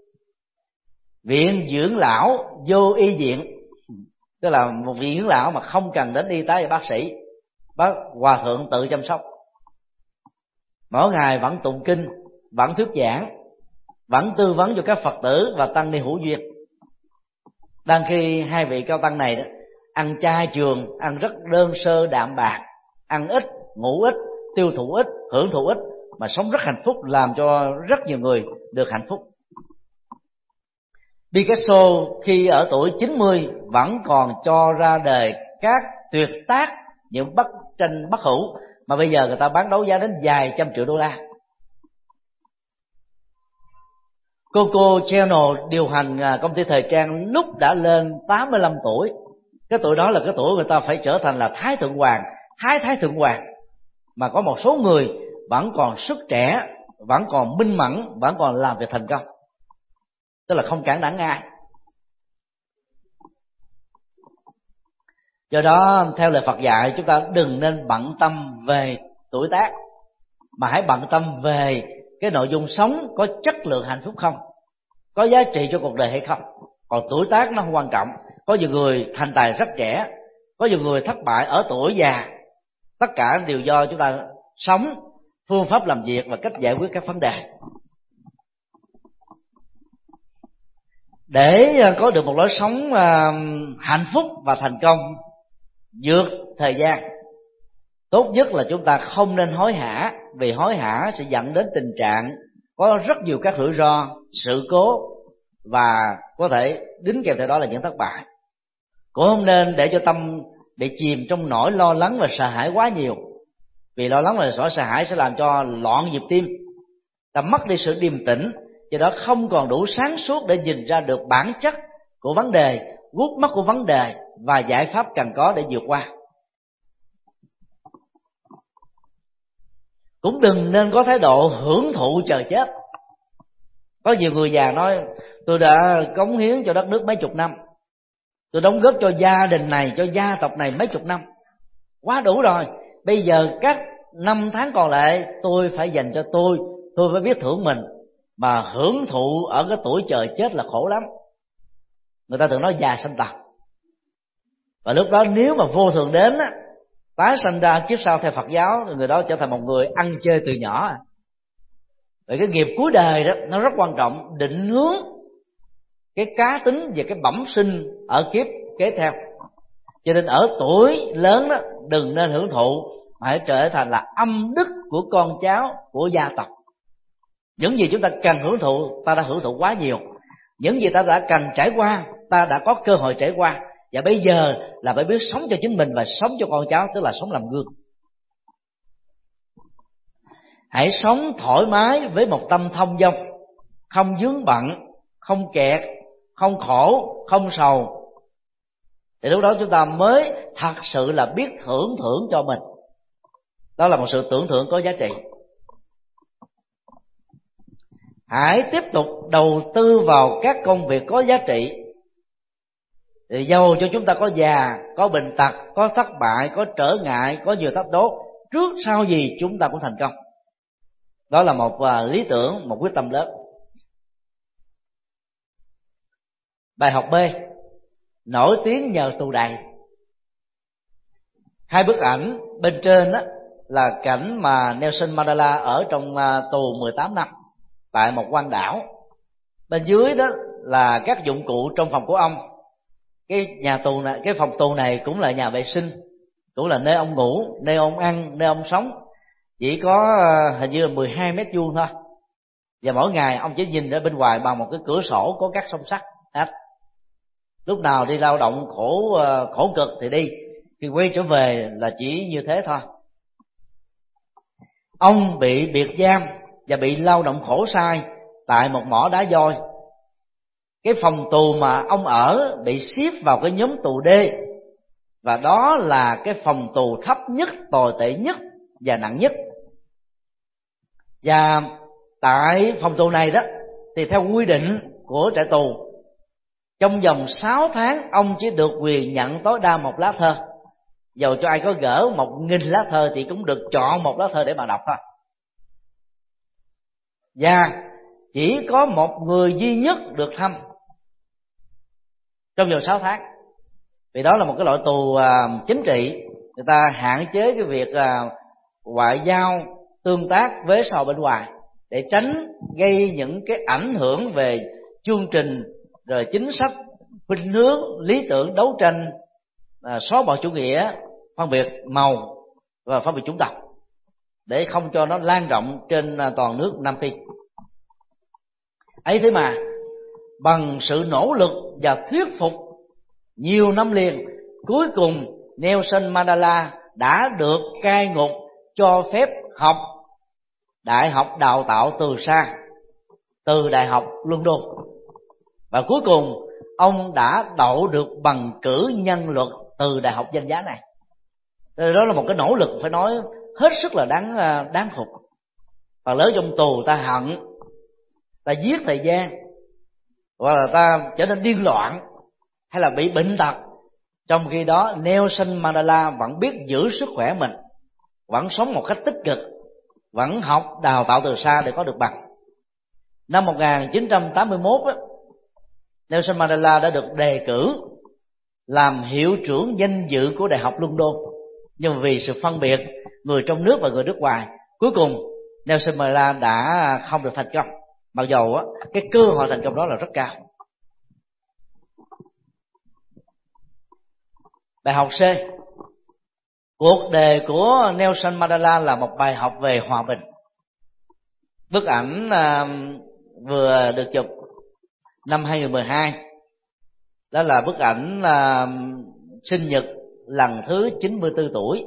viện dưỡng lão vô y viện, tức là một viện dưỡng lão mà không cần đến y tá và bác sĩ, bác hòa thượng tự chăm sóc. Mỗi ngày vẫn tụng kinh, vẫn thuyết giảng, vẫn tư vấn cho các Phật tử và tăng ni hữu duyên. Đang khi hai vị cao tăng này đó, ăn chay trường, ăn rất đơn sơ đạm bạc, ăn ít, ngủ ít, tiêu thụ ít, hưởng thụ ít, mà sống rất hạnh phúc, làm cho rất nhiều người được hạnh phúc. Picasso khi ở tuổi chín mươi vẫn còn cho ra đời các tuyệt tác, những bức tranh bất hủ mà bây giờ người ta bán đấu giá đến vài trăm triệu đô la. Coco Chanel điều hành công ty thời trang lúc đã lên tám mươi lăm tuổi. Cái tuổi đó là cái tuổi người ta phải trở thành là Thái Thượng Hoàng, Thái Thái Thượng Hoàng. Mà có một số người vẫn còn sức trẻ, vẫn còn minh mẫn, vẫn còn làm việc thành công, tức là không cản đẳng ai. Do đó theo lời Phật dạy, chúng ta đừng nên bận tâm về tuổi tác, mà hãy bận tâm về cái nội dung sống có chất lượng hạnh phúc không, có giá trị cho cuộc đời hay không. Còn tuổi tác nó không quan trọng. Có nhiều người thành tài rất trẻ, có nhiều người thất bại ở tuổi già. Tất cả đều do chúng ta sống, phương pháp làm việc và cách giải quyết các vấn đề. Để có được một lối sống hạnh phúc và thành công vượt thời gian, tốt nhất là chúng ta không nên hối hả, vì hối hả sẽ dẫn đến tình trạng có rất nhiều các rủi ro, sự cố và có thể đính kèm theo đó là những thất bại. Cũng không nên để cho tâm bị chìm trong nỗi lo lắng và sợ hãi quá nhiều, vì lo lắng và nỗi sợ hãi sẽ làm cho loạn nhịp tim, ta mất đi sự điềm tĩnh, do đó không còn đủ sáng suốt để nhìn ra được bản chất của vấn đề, gút mắt của vấn đề và giải pháp cần có để vượt qua. Cũng đừng nên có thái độ hưởng thụ chờ chết. Có nhiều người già nói tôi đã cống hiến cho đất nước mấy chục năm, tôi đóng góp cho gia đình này, cho gia tộc này mấy chục năm, quá đủ rồi. Bây giờ các năm tháng còn lại tôi phải dành cho tôi, tôi phải biết thưởng mình. Mà hưởng thụ ở cái tuổi chờ chết là khổ lắm. Người ta thường nói già sanh tật. Và lúc đó nếu mà vô thường đến á, tái sanh ra kiếp sau theo Phật giáo, thì người đó trở thành một người ăn chơi từ nhỏ. Vậy cái nghiệp cuối đời đó nó rất quan trọng, định hướng cái cá tính và cái bẩm sinh ở kiếp kế theo. Cho nên ở tuổi lớn đó đừng nên hưởng thụ, mà hãy trở thành là âm đức của con cháu, của gia tộc. Những gì chúng ta cần hưởng thụ, ta đã hưởng thụ quá nhiều. Những gì ta đã cần trải qua, ta đã có cơ hội trải qua. Và bây giờ là phải biết sống cho chính mình và sống cho con cháu, tức là sống làm gương. Hãy sống thoải mái với một tâm thông dong, không vướng bận, không kẹt, không khổ, không sầu. Thì lúc đó chúng ta mới thật sự là biết thưởng thưởng cho mình. Đó là một sự tưởng thưởng có giá trị. Hãy tiếp tục đầu tư vào các công việc có giá trị. Thì dầu cho chúng ta có già, có bệnh tật, có thất bại, có trở ngại, có nhiều thách đố, trước sau gì chúng ta cũng thành công. Đó là một uh, lý tưởng, một quyết tâm lớn. Bài học B, nổi tiếng nhờ tù đầy. Hai bức ảnh bên trên đó là cảnh mà Nelson Mandela ở trong uh, tù mười tám năm tại một quan đảo. Bên dưới đó là các dụng cụ trong phòng của ông. Cái nhà tù này, cái phòng tù này cũng là nhà vệ sinh, cũng là nơi ông ngủ, nơi ông ăn, nơi ông sống. Chỉ có hình như là mười hai mét vuông thôi. Và mỗi ngày ông chỉ nhìn ra bên ngoài bằng một cái cửa sổ có các song sắt hết. Lúc nào đi lao động khổ khổ cực thì đi, khi quay trở về là chỉ như thế thôi. Ông bị biệt giam và bị lao động khổ sai tại một mỏ đá vôi. Cái phòng tù mà ông ở bị xếp vào cái nhóm tù D, và đó là cái phòng tù thấp nhất, tồi tệ nhất và nặng nhất. Và tại phòng tù này đó thì theo quy định của trại tù, trong vòng sáu tháng ông chỉ được quyền nhận tối đa một lá thơ. Dầu cho ai có gỡ một nghìn lá thơ thì cũng được chọn một lá thơ để mà đọc thôi. Và chỉ có một người duy nhất được thăm trong vòng sáu tháng. Vì đó là một cái loại tù uh, chính trị. Người ta hạn chế cái việc uh, ngoại giao tương tác với xã hội bên ngoài, để tránh gây những cái ảnh hưởng về chương trình rồi chính sách, khuynh hướng, lý tưởng đấu tranh uh, xóa bỏ chủ nghĩa, phân biệt màu và phân biệt chủng tộc, để không cho nó lan rộng trên uh, toàn nước Nam Phi. Ấy thế mà bằng sự nỗ lực và thuyết phục nhiều năm liền, cuối cùng Nelson Mandela đã được cai ngục cho phép học đại học đào tạo từ xa, từ Đại học London. Và cuối cùng ông đã đậu được bằng cử nhân luật từ đại học danh giá này. Đó là một cái nỗ lực phải nói hết sức là đáng đáng phục. Phần lớn trong tù ta hận, ta giết thời gian, hoặc là ta trở nên điên loạn, hay là bị bệnh tật. Trong khi đó Nelson Mandela vẫn biết giữ sức khỏe mình, vẫn sống một cách tích cực, vẫn học đào tạo từ xa để có được bằng. Năm một nghìn chín trăm tám mươi mốt, Nelson Mandela đã được đề cử làm hiệu trưởng danh dự của Đại học London. Nhưng vì sự phân biệt người trong nước và người nước ngoài, cuối cùng Nelson Mandela đã không được thành công, mặc dầu cái cơ hội thành công đó là rất cao. Bài học C, cuộc đời của Nelson Mandela là một bài học về hòa bình. Bức ảnh uh, vừa được chụp năm hai nghìn không trăm mười hai, đó là bức ảnh uh, sinh nhật lần thứ chín mươi tư tuổi.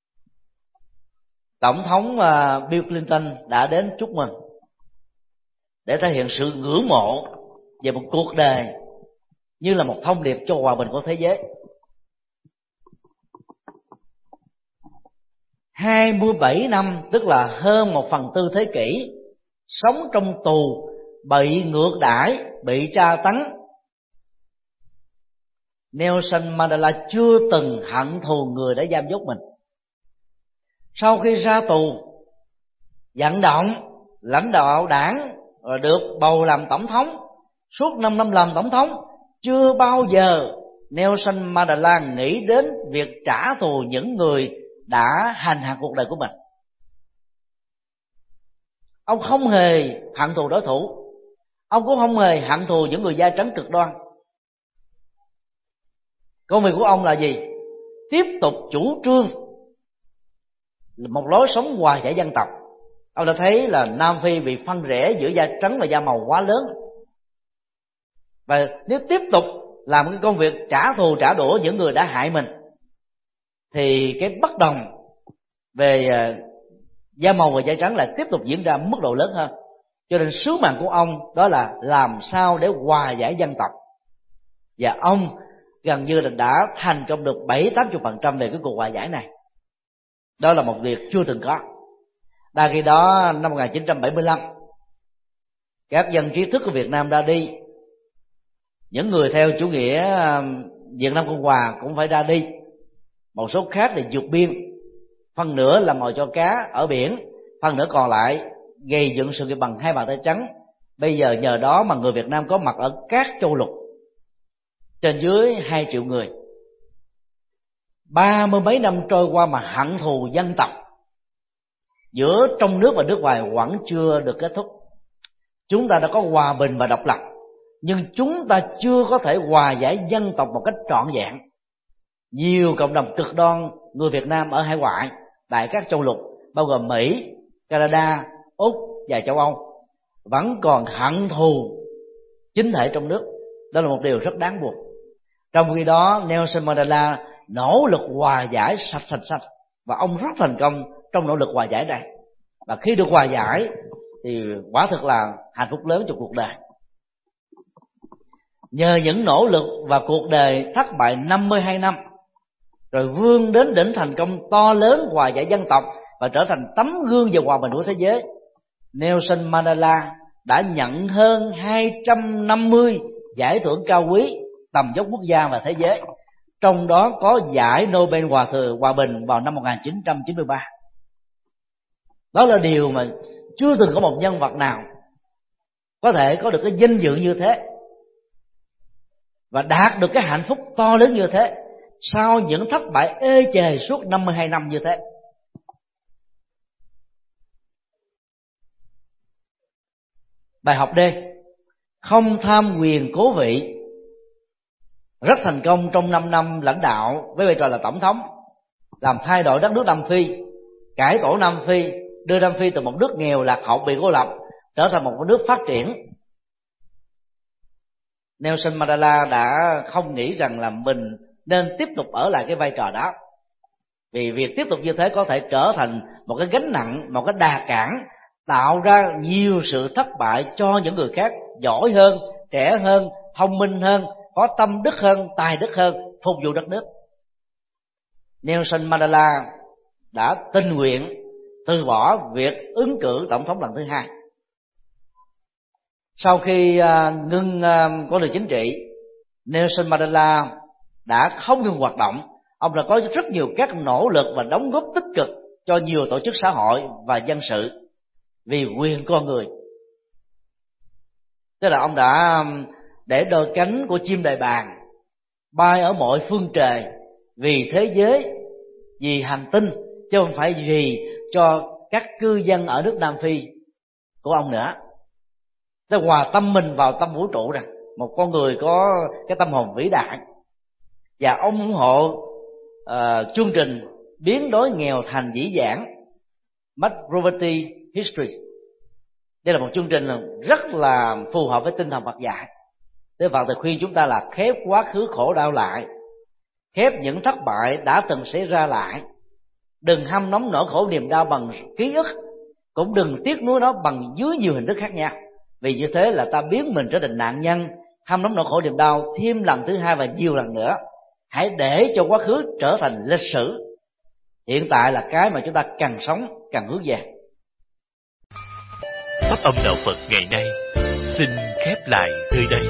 Tổng thống uh, Bill Clinton đã đến chúc mừng. để thể hiện sự ngưỡng mộ về một cuộc đời như là một thông điệp cho hòa bình của thế giới. hai mươi bảy năm, tức là hơn một phần tư thế kỷ, sống trong tù, bị ngược đãi, bị tra tấn. Nelson Mandela chưa từng hận thù người đã giam nhốt mình. Sau khi ra tù, vận động lãnh đạo đảng rồi được bầu làm tổng thống. Suốt năm năm làm tổng thống, chưa bao giờ Nelson Mandela nghĩ đến việc trả thù những người đã hành hạ cuộc đời của mình. Ông không hề hận thù đối thủ, ông cũng không hề hận thù những người da trắng cực đoan. Công việc của ông là gì? Tiếp tục chủ trương một lối sống hòa giải dân tộc. Ông đã thấy là Nam Phi bị phân rẽ giữa da trắng và da màu quá lớn, và nếu tiếp tục làm cái công việc trả thù trả đũa những người đã hại mình thì cái bất đồng về da màu và da trắng lại tiếp tục diễn ra mức độ lớn hơn. Cho nên sứ mạng của ông đó là làm sao để hòa giải dân tộc, và ông gần như là đã thành công được bảy tám mươi phần trăm về cái cuộc hòa giải này. Đó là một việc chưa từng có. Đa khi đó năm một nghìn chín trăm bảy mươi lăm, các dân trí thức của Việt Nam ra đi, những người theo chủ nghĩa Việt Nam Cộng Hòa cũng phải ra đi, một số khác thì vượt biên, phần nửa làm mồi cho cá ở biển, phần nửa còn lại gây dựng sự nghiệp bằng hai bàn tay trắng. Bây giờ nhờ đó mà người Việt Nam có mặt ở các châu lục, trên dưới hai triệu người. Ba mươi mấy năm trôi qua mà hận thù dân tộc giữa trong nước và nước ngoài vẫn chưa được kết thúc. Chúng ta đã có hòa bình và độc lập, nhưng chúng ta chưa có thể hòa giải dân tộc một cách trọn vẹn. Nhiều cộng đồng cực đoan người Việt Nam ở hải ngoại, tại các châu lục bao gồm Mỹ, Canada, Úc và châu Âu vẫn còn hận thù chính thể trong nước. Đó là một điều rất đáng buồn. Trong khi đó Nelson Mandela nỗ lực hòa giải sạch sạch sạch, và ông rất thành công trong nỗ lực hòa giải này. Và khi được hòa giải thì quả thực là hạnh phúc lớn cho cuộc đời. Nhờ những nỗ lực và cuộc đời thất bại năm mươi hai năm, rồi vươn đến đỉnh thành công to lớn hòa giải dân tộc và trở thành tấm gương về hòa bình của thế giới, Nelson Mandela đã nhận hơn hai trăm năm mươi giải thưởng cao quý tầm vóc quốc gia và thế giới, trong đó có giải Nobel Hòa thừa Hòa bình vào năm một nghìn chín trăm chín mươi ba. Đó là điều mà chưa từng có một nhân vật nào có thể có được cái danh dự như thế và đạt được cái hạnh phúc to lớn như thế sau những thất bại ê chề suốt năm mươi hai năm như thế. Bài học D: không tham quyền cố vị. Rất thành công trong năm năm lãnh đạo với vai trò là tổng thống, làm thay đổi đất nước Nam Phi, cải tổ Nam Phi, đưa Nam Phi từ một nước nghèo lạc hậu bị cô lập trở thành một nước phát triển. Nelson Mandela đã không nghĩ rằng là mình nên tiếp tục ở lại cái vai trò đó, vì việc tiếp tục như thế có thể trở thành một cái gánh nặng, một cái đà cản, tạo ra nhiều sự thất bại cho những người khác giỏi hơn, trẻ hơn, thông minh hơn, có tâm đức hơn, tài đức hơn, phục vụ đất nước. Nelson Mandela đã tình nguyện từ bỏ việc ứng cử tổng thống lần thứ hai. Sau khi uh, ngưng uh, con đường chính trị, Nelson Mandela đã không ngừng hoạt động. Ông đã có rất nhiều các nỗ lực và đóng góp tích cực cho nhiều tổ chức xã hội và dân sự vì quyền con người. Tức là ông đã để đôi cánh của chim đại bàng bay ở mọi phương trời vì thế giới, vì hành tinh, chứ không phải vì cho các cư dân ở nước Nam Phi của ông nữa. Tức hòa tâm mình vào tâm vũ trụ rằng một con người có cái tâm hồn vĩ đại, và ông ủng hộ uh, chương trình biến đổi nghèo thành dĩ dãn, Make Poverty History. Đây là một chương trình rất là phù hợp với tinh thần Phật dạy. Đức Phật thì khuyên chúng ta là khép quá khứ khổ đau lại, khép những thất bại đã từng xảy ra lại, đừng hâm nóng nỗi khổ niềm đau bằng ký ức, cũng đừng tiếc nuối nó bằng dưới nhiều hình thức khác nhau, Vì như thế là ta biến mình trở thành nạn nhân ham nóng nỗi khổ niềm đau thêm lần thứ hai và nhiều lần nữa. Hãy để cho quá khứ trở thành lịch sử, hiện tại là cái mà chúng ta cần sống, cần hướng về. Pháp âm đạo Phật ngày nay xin khép lại nơi đây.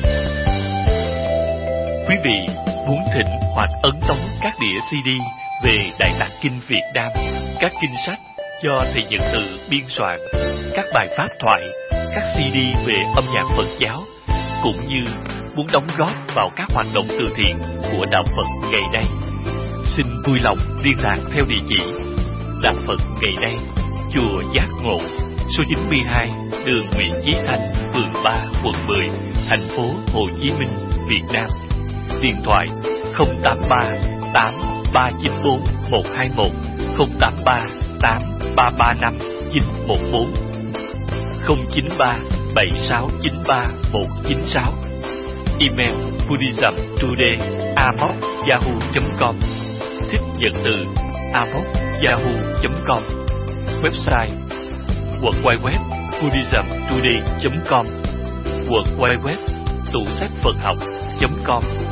Quý vị muốn thỉnh hoặc ấn tống các đĩa xê đê về Đại Tạng Kinh Việt Nam, các kinh sách do thầy Nhật Từ biên soạn, các bài pháp thoại, các xê đê về âm nhạc Phật giáo, cũng như muốn đóng góp vào các hoạt động từ thiện của đạo Phật ngày nay, xin vui lòng liên lạc theo địa chỉ Đạo Phật ngày nay, chùa Giác Ngộ, số chín mươi hai đường Nguyễn Chí Thanh, phường ba, quận mười, thành phố Hồ Chí Minh, Việt Nam. Điện thoại không tám ba tám ba chín bốn một hai một, không tám ba tám ba ba năm chín một bốn, không chín ba bảy sáu chín ba một chín sáu. Email buddhismtoday a m o c yahoo chấm com, thích nhận từ a m o c yahoo chấm com. Website w w w chấm buddhismtoday chấm com, w w w chấm tủ sách Phật học chấm com.